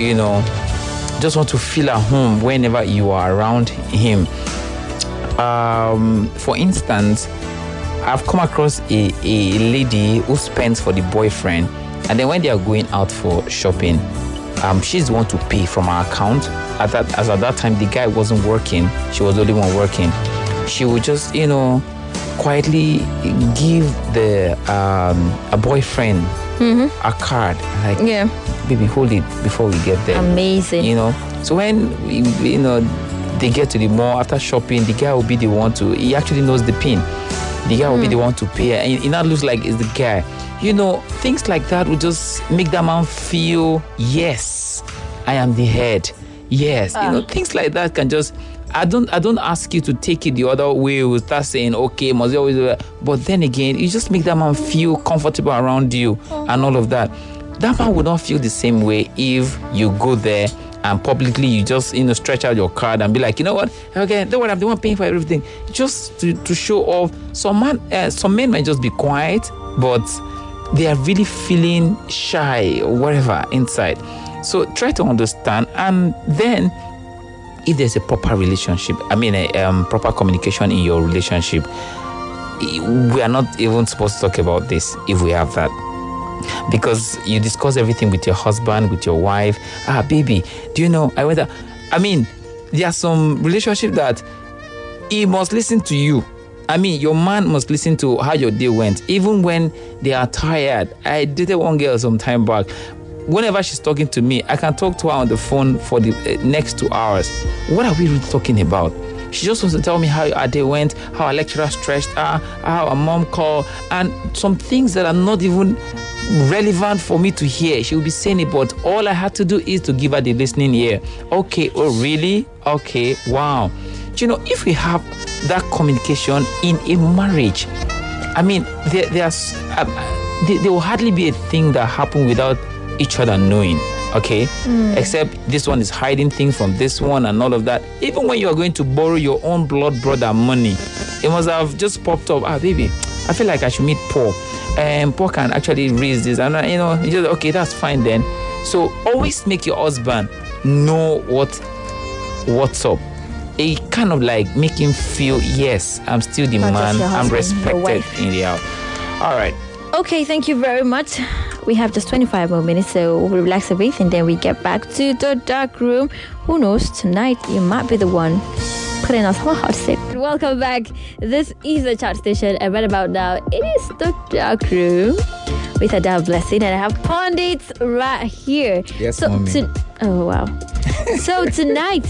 to feel at home whenever you are around him. For instance, I've come across a lady who spends for the boyfriend, and then when they are going out for shopping, she's the one to pay from her account. At that time, the guy wasn't working. She was the only one working. She would just, quietly give a boyfriend a card. Like, yeah, baby, hold it before we get there. Amazing. So when, they get to the mall after shopping, the guy will be the one to, he actually knows the pin. The guy will be the one to pay, and it now looks like it's the guy. Things like that will just make that man feel, yes, I am the head. Yes, things like that can just. I don't ask you to take it the other way. We'll start saying, okay, must you always do that? But then again, you just make that man feel comfortable around you and all of that. That man would not feel the same way if you go there and publicly you just stretch out your card and be like, you know what? Okay, don't worry, I'm the one paying for everything. Just to show off. Some men might just be quiet, but they are really feeling shy or whatever inside. So try to understand, and then if there's a proper relationship, proper communication in your relationship, we are not even supposed to talk about this if we have that. Because you discuss everything with your husband, with your wife. Baby, do you know, there are some relationships that he must listen to you. Your man must listen to how your day went, even when they are tired. I dated one girl some time back. Whenever she's talking to me, I can talk to her on the phone for the next 2 hours. What are we really talking about? She just wants to tell me how our day went, how our lecturer stressed her, how our mom called, and some things that are not even relevant for me to hear. She will be saying it, but all I had to do is to give her the listening ear. Okay, oh really? Okay, wow. If we have that communication in a marriage, there will hardly be a thing that happens without each other knowing, okay? Except this one is hiding things from this one and all of that. Even when you are going to borrow your own blood brother money, it must have just popped up. Baby, I feel like I should meet Paul. Paul can actually raise this. And, you just, okay, that's fine then. So always make your husband know what's up. It kind of like make him feel, yes, I'm still the man. I'm respected in the house. All right. Okay, thank you very much. We have just 25 more minutes, so we'll relax a bit and then we get back to the dark room. Who knows, tonight you might be the one putting us on a hot seat. Welcome back. This is the chat station, and right about now, it is the dark room with Adele Blessing, and I have Pundits right here. Yes, mommy. Oh, wow. So tonight,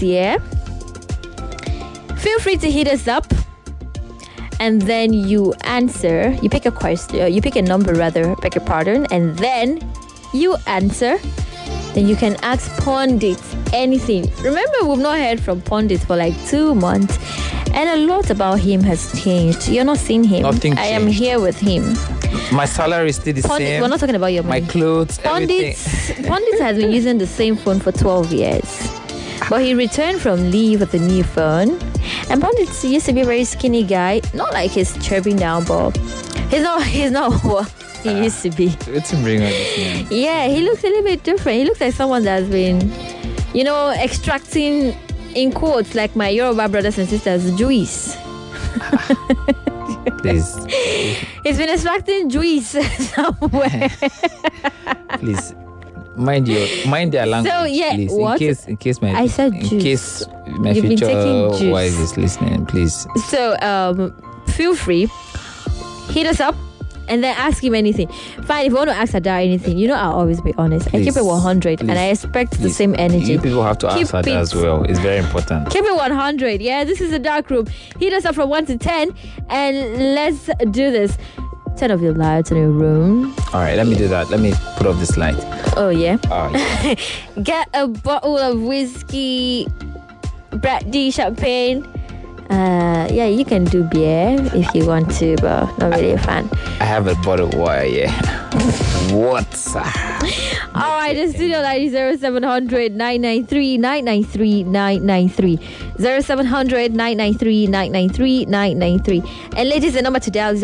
feel free to hit us up. And then you answer. You pick a question. You pick a number, rather. Beg your pardon. And then you answer. Then you can ask Pundit anything. Remember, we've not heard from Pundit for like 2 months, and a lot about him has changed. You're not seeing him. Nothing I am here with him. My salary is still the same. We're not talking about your money. My clothes, everything. Pundit has been using the same phone for 12 years. But he returned from leave with a new phone. And Pundit used to be a very skinny guy. Not like he's chubby now, but he's not what he used to be. Let's bring on this man. Yeah, he looks a little bit different. He looks like someone that's been, extracting, in quotes, like my Yoruba brothers and sisters, juice. Please. He's been extracting juice somewhere. Please. Mind their language, so, please. What? In case my I said juice. In case my You've been future taking juice. wife is listening, please. So feel free, hit us up, and then ask him anything. Fine, if you want to ask Ada anything, I'll always be honest. Please, I keep it 100, and I expect the same energy. You people have to ask Ada as well. It's very important. Keep it 100. Yeah, this is the dark room. Hit us up from 1 to 10, and let's do this. Turn off your lights in your room. All right, let me do that. Let me put off this light. Oh, yeah? Yeah. Get a bottle of whiskey, brandy, champagne. You can do beer if you want to, but not really a fan. I have a bottle of water, What? All right, the studio line is 0700 993 993 993. 0700 993 993 993. And ladies, the number to dial is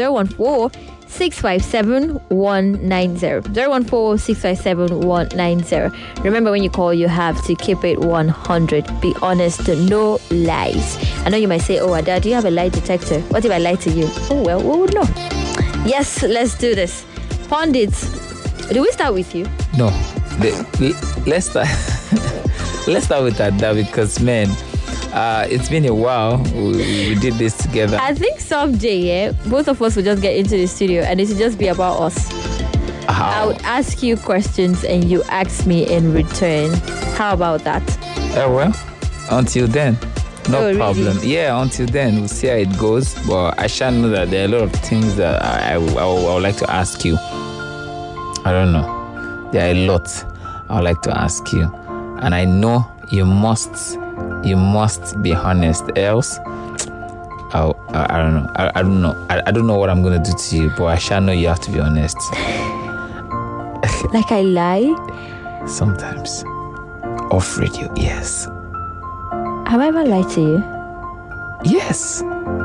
014-657-190. 014-657-190. Remember, when you call, you have to keep it 100. Be honest, no lies. I know you might say, Ada, do you have a lie detector? What if I lie to you? Oh, well, we would know. Yes, let's do this. Pundits, do we start with you? No. Let's start. Let's start with Ada, because, man, it's been a while. We did this together. I think someday, both of us will just get into the studio and it will just be about us. How? I would ask you questions and you ask me in return. How about that? Well, until then, no problem. Really? Yeah, until then, we'll see how it goes. But I shall know that there are a lot of things that I would like to ask you. I don't know. There are a lot I would like to ask you. And I know you must be honest, else I don't know. I don't know what I'm gonna do to you, but I shall know you have to be honest. Like I lie? Sometimes. Off radio, yes. Have I ever lied to you? Yes.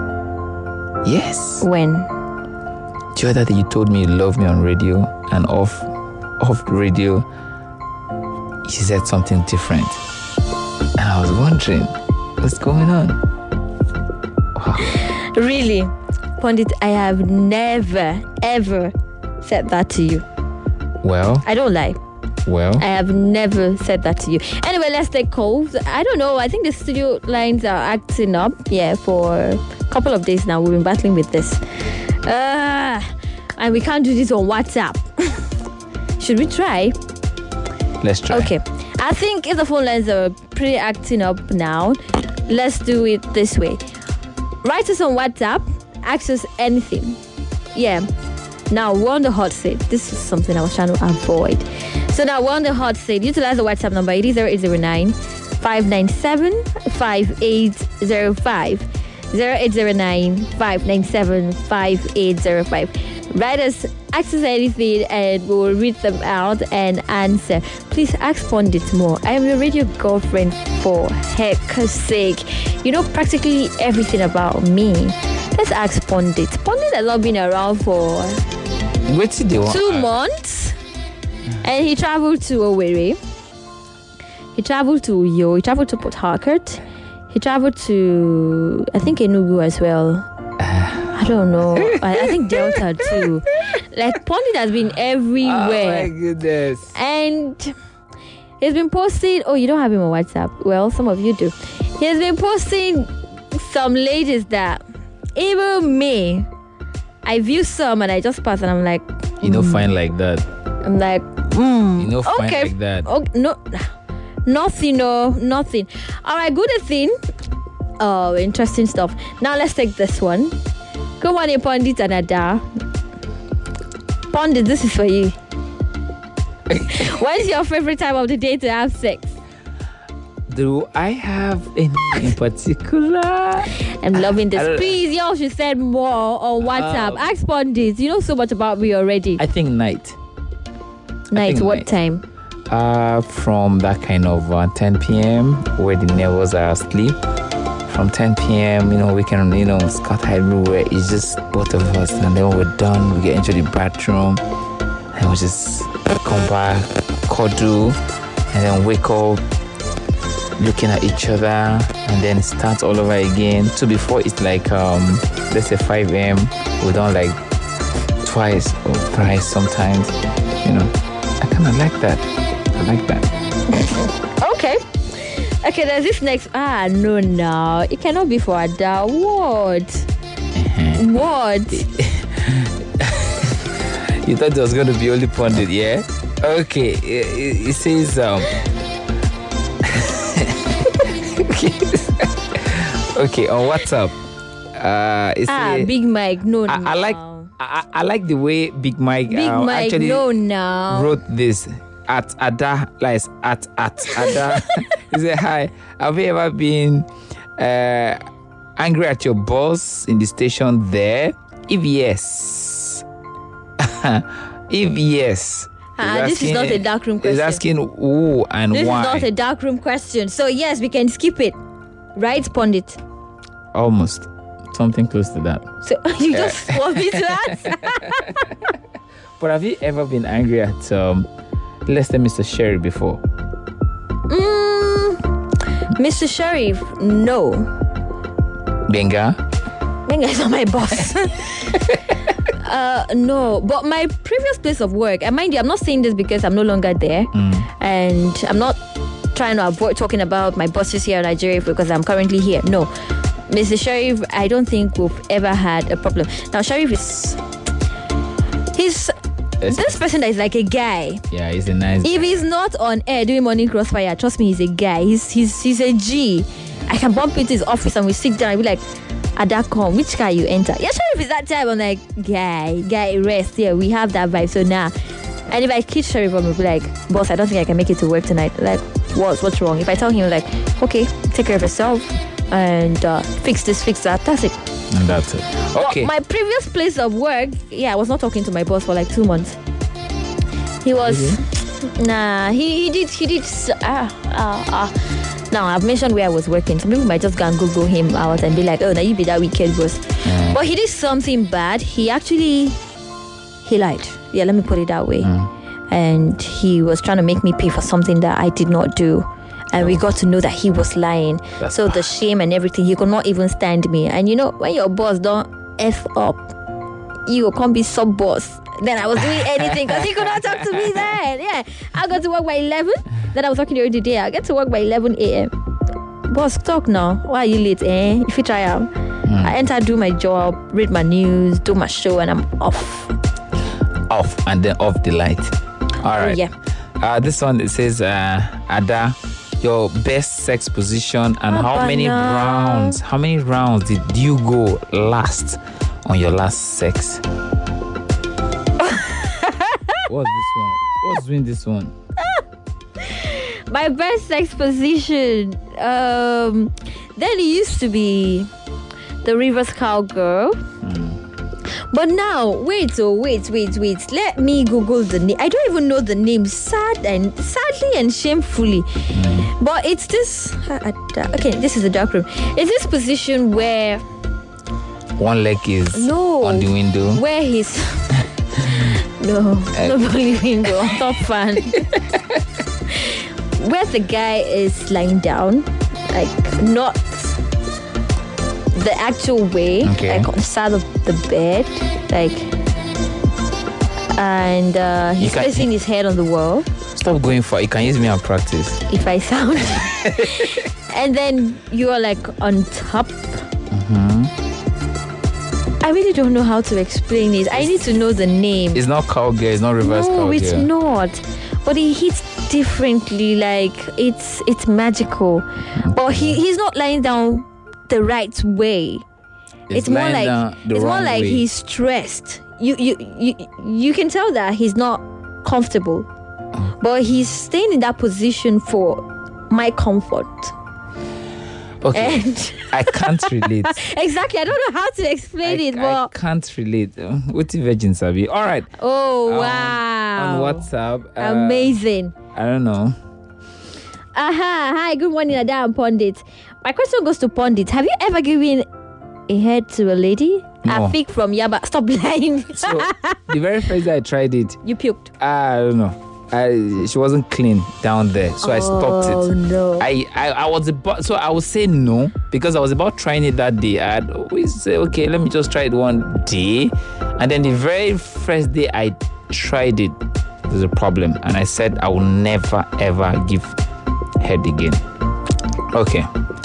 When? The other day you told me you love me on radio, and off radio you said something different. And I was wondering, what's going on? Wow. Really? Pundit, I have never, ever said that to you. Well? I don't lie. Well? I have never said that to you. Anyway, let's take calls. I don't know. I think the studio lines are acting up. Yeah, for a couple of days now. We've been battling with this. And we can't do this on WhatsApp. Should we try? Let's try. Okay. I think if the phone lines are pretty acting up now, let's do it this way. Write us on WhatsApp. Ask us anything. Yeah. Now, we're on the hot seat. This is something I was trying to avoid. So now we're on the hot seat. Utilize the WhatsApp number. It is 0809 597 5805. 0809 597 5805. Write us, ask us anything, and we will read them out and answer. Please ask Pundit more. I am your radio girlfriend, for heck's sake. You know practically everything about me. Let's ask Pundit. Pundit has not been around for 2 months. And he traveled to Owerri. He traveled to Uyo. He traveled to Port Harcourt. He traveled to, I think, Enugu as well. I I don't know. I think Delta too. Like Pondit has been everywhere. Oh my goodness. And he's been posting. Oh, you don't have him on WhatsApp. Well, some of you do. He has been posting some ladies that even me, I view some and I just pass and I'm like, You know, fine like that. I'm like, You know, fine okay, like that. Okay, no, nothing. All right, good thing. Oh, interesting stuff. Now let's take this one. Come on, Pondit and Ada. Pondit, this is for you. What is your favorite time of the day to have sex? Do I have any in particular? I'm loving this. Please, y'all should send more on WhatsApp. Ask Pondit. You know so much about me already. I think night. Night, what time? From that kind of 10 p.m. where the neighbors are asleep. From 10 p.m., we can, scatter everywhere. It's just both of us. And then when we're done, we get into the bathroom. And we just come back, cuddle, and then wake up, looking at each other, and then start all over again. So before it's like, let's say 5 a.m., we're done like twice or thrice sometimes. I kind of like that. Okay, there's this next. No. It cannot be for Ada. What? What? You thought there was going to be only Pondit, yeah? Okay, it says, okay, on WhatsApp. It says, Big Mike, no. I like the way Big Mike actually wrote this at Ada, like at Ada. He said, "Hi, have you ever been angry at your boss in the station there? If yes, this is not a dark room question. He's asking who and this why. This is not a dark room question. So yes, we can skip it, right, Pondit? Almost. Something close to that. So you just want me to answer? But have you ever been angry at let's say Mr. Sheriff before? Mr. Sheriff, no. Benga is not my boss. No, but my previous place of work, and mind you, I'm not saying this because I'm no longer there, and I'm not trying to avoid talking about my bosses here in Nigeria because I'm currently here. No. Mr. Sheriff, I don't think we've ever had a problem. Now, Sheriff he's this person that is like a guy. Yeah, he's a nice If guy. he's not on air doing morning crossfire, trust me, he's a guy. He's a G. I can bump into his office and we sit down and be like, Adacom, which car you enter? Yeah, Sheriff is that type. I'm like, guy, rest. Yeah, we have that vibe. So now, and if I kid Sheriff, I'm be like, boss, I don't think I can make it to work tonight. Like, what's wrong? If I tell him like, okay, take care of yourself and fix this, fix that, that's it. And that's it. Okay. But my previous place of work, I was not talking to my boss for like 2 months. He was, he did. Now I've mentioned where I was working. Some people might just go and Google him out and be like, oh, now you be that wicked boss. But he did something bad. He lied. Yeah, let me put it that way. And he was trying to make me pay for something that I did not do. And we got to know that he was lying. So the shame and everything, he could not even stand me. And when your boss don't F up, you can't be sub-boss. Then I was doing anything because he could not talk to me then. Yeah, I got to work by 11. Then I was working during the day. I get to work by 11 a.m. Boss, talk now. Why are you late? If you try out. I enter, do my job, read my news, do my show, and I'm off. Off, and then off the light. All right. Yeah. This one, it says, Ada, your best sex position and how many rounds did you go last on your last sex? What's this one? What's doing this one? My best sex position. Then it used to be the Rivers Cowgirl. But now, wait. Let me Google the name. I don't even know the name. Sadly and shamefully. But it's this. Okay, this is the dark room. It's this position where one leg is on the window. Where he's not only window. I'm top fan. Where the guy is lying down, like not the actual way, like on the side of the bed, like, and he's placing his head on the wall. Stop going for it. You can use me and practice. If I sound. And then you are like on top. I really don't know how to explain it. I need to know the name. It's not cowgirl. It's not reverse cowgirl. No, it's not. But he hits differently. Like it's magical. But he's not lying down the right way. It's more like he's stressed. You can tell that he's not comfortable. But he's staying in that position for my comfort. Okay, I can't relate. Exactly, I don't know how to explain it, but I can't relate. What's the virgin Sabi? All right. Oh wow! On WhatsApp. Amazing. I don't know. Hi, good morning, Adam Pondit. My question goes to Pondit. Have you ever given a head to a lady? No. A fig from Yaba. Stop lying. So the very first day I tried it, you puked. I don't know. She wasn't clean down there, so I stopped it. Oh no! I was about, so I would say no because I was about trying it that day. I'd always say, okay, let me just try it one day, and then the very first day I tried it, there's a problem, and I said I will never ever give head again. Okay.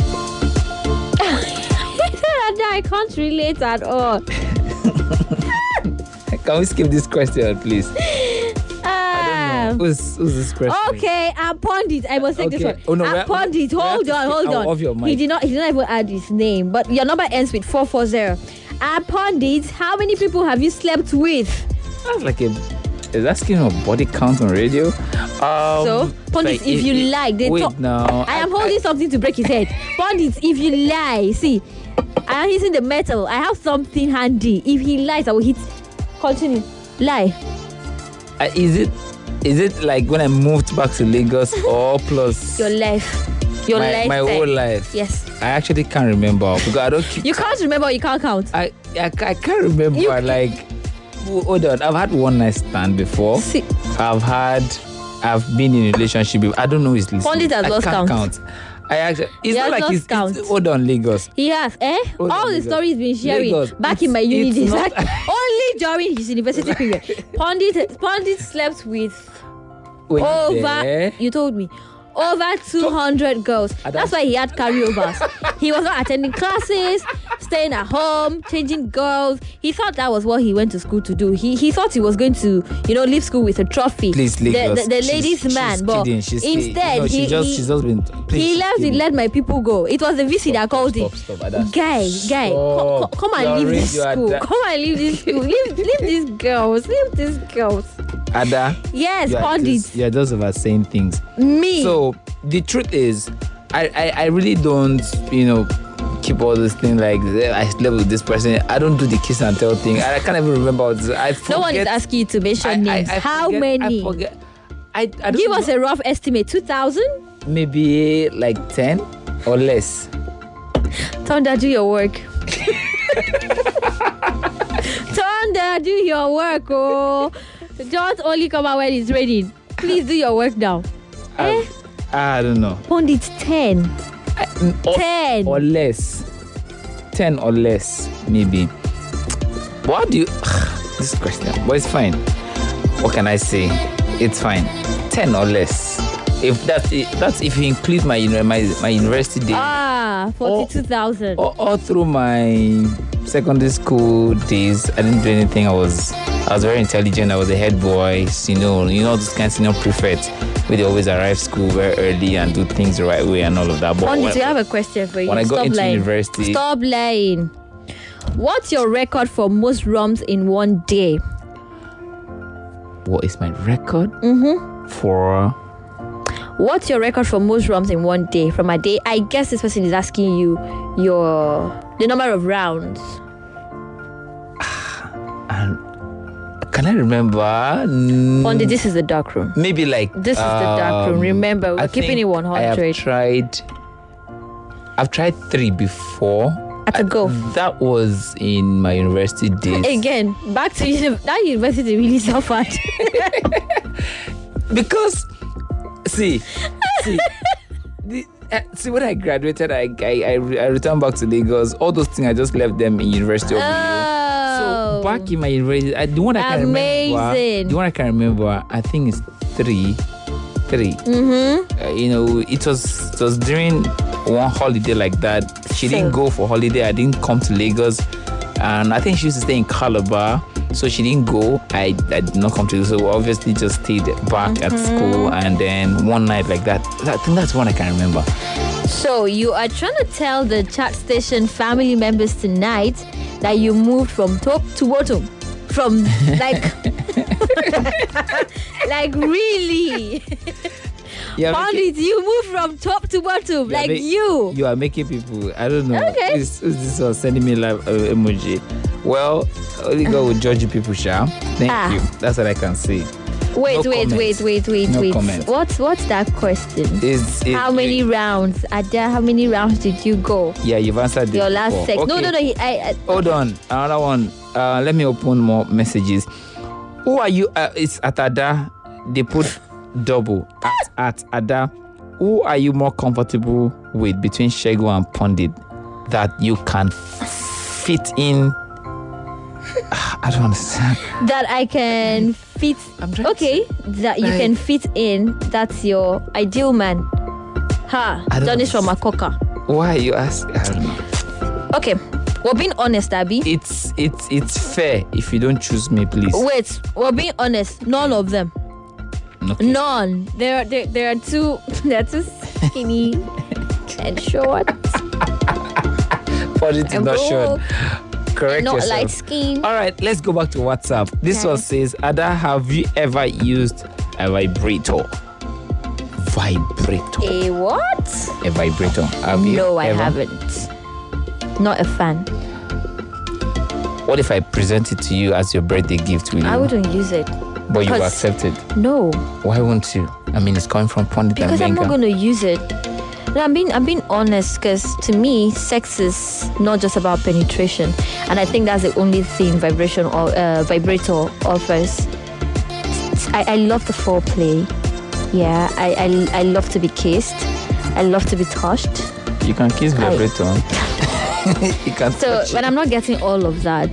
I can't relate at all. Can we skip this question, please? Who's this person? Okay, Pondit. I must take this one. Oh, no, Pondit, hold on. He did not even add his name, but your number ends with 440. Pondit, how many people have you slept with? That's like is asking a body count on radio. So, Pondit, if you like, they talk. No, I am holding something to break his head. Pondit, if you lie, see, I am hitting the metal. I have something handy. If he lies, I will hit. Continue. Lie. Is it like when I moved back to Lagos or plus your life? My whole life. Yes. I actually can't remember because I don't keep. You can't remember. Or you can't count. I can't remember. Hold on. I've had one night stand before. See. I've been in a relationship. I don't know his list. Pondit has lost count. It's not like it's hold on, Lagos. He has, Hold all on, the Lagos. stories been sharing Lagos, back in my uni days. not- Only during his university period. Pondit slept with Were you over. there? You told me. Over 200 girls. That's why he had carryovers. He was not attending classes, staying at home, changing girls. He thought that was what he went to school to do. He thought he was going to, leave school with a trophy. Please, Lagos. The ladies' man. She's But kidding. instead, she's just been. Please, he left. He let my people go. It was the VC that called him. Stop, Ada. Guy, come and leave this school. Come and leave this school. Leave these girls. Leave these girls. Ada. Yes, Pondit. You're just over saying things. Me. So the truth is, I really don't, keep all this thing like I slept with this person. I don't do the kiss and tell thing. I can't even remember what I forget. No one is asking you to mention names. How many? I forget. I don't Give us a rough estimate. 2,000? Maybe like 10 or less. Thunder, do your work. Thunder, do your work. Oh, don't only come out when it's raining. Please do your work now. I don't know. Pondit, 10. 10 or less. 10 or less, maybe. What do you? This question, but it's fine. What can I say? It's fine. 10 or less. If that's if you include my university days. 42,000. All through my secondary school days, I didn't do anything. I was very intelligent. I was a head boy. Those kinds of prefects where they always arrive school very early and do things the right way and all of that. But Pondit, I have a question for you. When I got into university, stop lying. What's your record for most rums in one day? What is my record? For. What's your record for most rums in one day? From a day, I guess this person is asking you the number of rounds. And can I remember? Pondit, this is the dark room. Maybe like this is the dark room. Remember, we're keeping it 100. I've tried 3 before. At a go. That was in my university days. Again, back to that university really suffered. Because see, See, when I graduated, I returned back to Lagos. All those things, I just left them in University of So back in my university, the one I can remember, I think it's three. Mm-hmm. It was during one holiday like that. She didn't go for holiday. I didn't come to Lagos, and I think she used to stay in Calabar. So she didn't go. I did not come to. So we obviously just stayed back at school, and then one night like that. I think that's one I can remember. So you are trying to tell the chat station family members tonight that you moved from top to bottom, from like, like really. Pandit, you moved from top to bottom, like you. You are making people. I don't know. Okay. Who's this one sending me live emoji? Well, only God will judge you people, Sha. Thank you. That's what I can say. Wait. No comment. What's that question? How many rounds? Ada, how many rounds did you go? Yeah, you've answered your last sex. Okay. No. Hold on. Another one. Let me open more messages. Who are you? It's at Ada. They put double at Ada. Who are you more comfortable with between Shego and Pandit that you can fit in? I don't understand. That I can fit. Okay, that you can fit in. That's your ideal man. Done is from Makoka. Why you ask? I don't know. Okay, we're being honest, Abby. It's fair if you don't choose me, please. Wait, we're being honest. None of them. Okay. None. There are two. They're too skinny and short. Pandit is not short. Correct not yourself. Light skin. All right, let's go back to WhatsApp. This one says, Ada, have you ever used a vibrator? A what? A vibrator. Have you No, I ever? haven't. Not a fan. What if I present it to you as your birthday gift? Will you? I wouldn't use it. But you accept it? No. Why won't you? I mean, it's coming from Pandit and Because I'm Benga. not going to use it. No, I'm being honest, because to me, sex is not just about penetration, and I think that's the only thing vibrator offers. I love the foreplay. Yeah, I love to be kissed. I love to be touched. You can kiss vibrator. You can. So when I'm not getting all of that,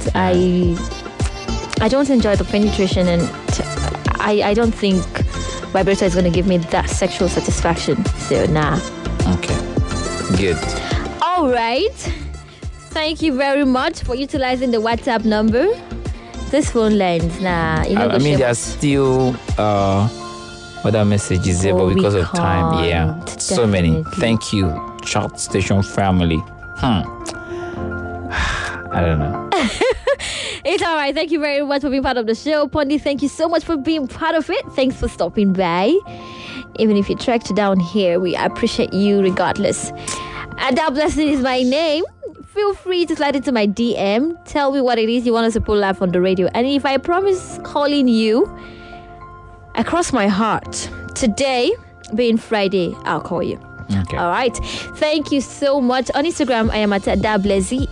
I don't enjoy the penetration, and I don't think vibrator is going to give me that sexual satisfaction. So nah. Okay, good. All right. Thank you very much for utilizing the WhatsApp number. This phone lines, I mean, there's still other messages there, but because of time, so many. Thank you, Chat Station family. I don't know. It's all right. Thank you very much for being part of the show. Pandit, thank you so much for being part of it. Thanks for stopping by. Even if you trekked down here, we appreciate you regardless. Ada Blessing is my name. Feel free to slide into my DM. Tell me what it is you want us to pull live on the radio. And if I promise calling you, I cross my heart. Today, being Friday, I'll call you. Okay. All right. Thank you so much. On Instagram, I am at Adablezi,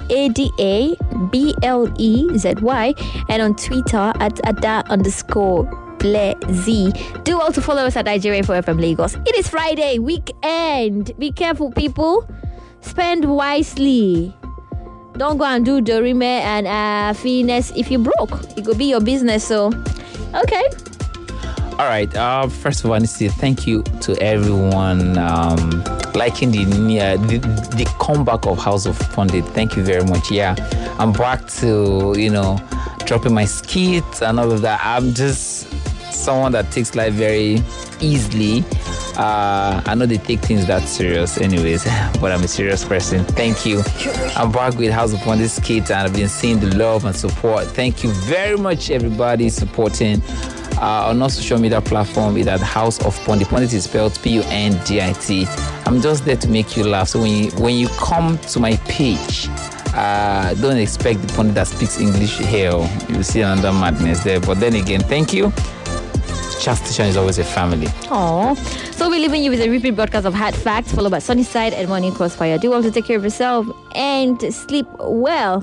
ADABLEZY. And on Twitter, at Ada_Blezi. Do also follow us at Nigeria for FM Lagos. It is Friday, weekend. Be careful, people. Spend wisely. Don't go and do Dorime and finesse if you broke. It could be your business. So, okay. All right. First of all, I need to say thank you to everyone liking the comeback of House of Pandit. Thank you very much. Yeah, I'm back to dropping my skits and all of that. I'm just someone that takes life very easily. I know they take things that serious anyways, but I'm a serious person. Thank you. I'm back with House of Pandit skits, and I've been seeing the love and support. Thank you very much, everybody supporting. On our social media platform is at House of Pandit. Pandit is spelled Pundit. I'm just there to make you laugh. So when you come to my page, don't expect the Pandit that speaks English here. You'll see another madness there. But then again, thank you. Chat Station is always a family. Aww. So we're leaving you with a repeat broadcast of Hard Facts, followed by Sunnyside and Morning Crossfire. Do well to take care of yourself and sleep well.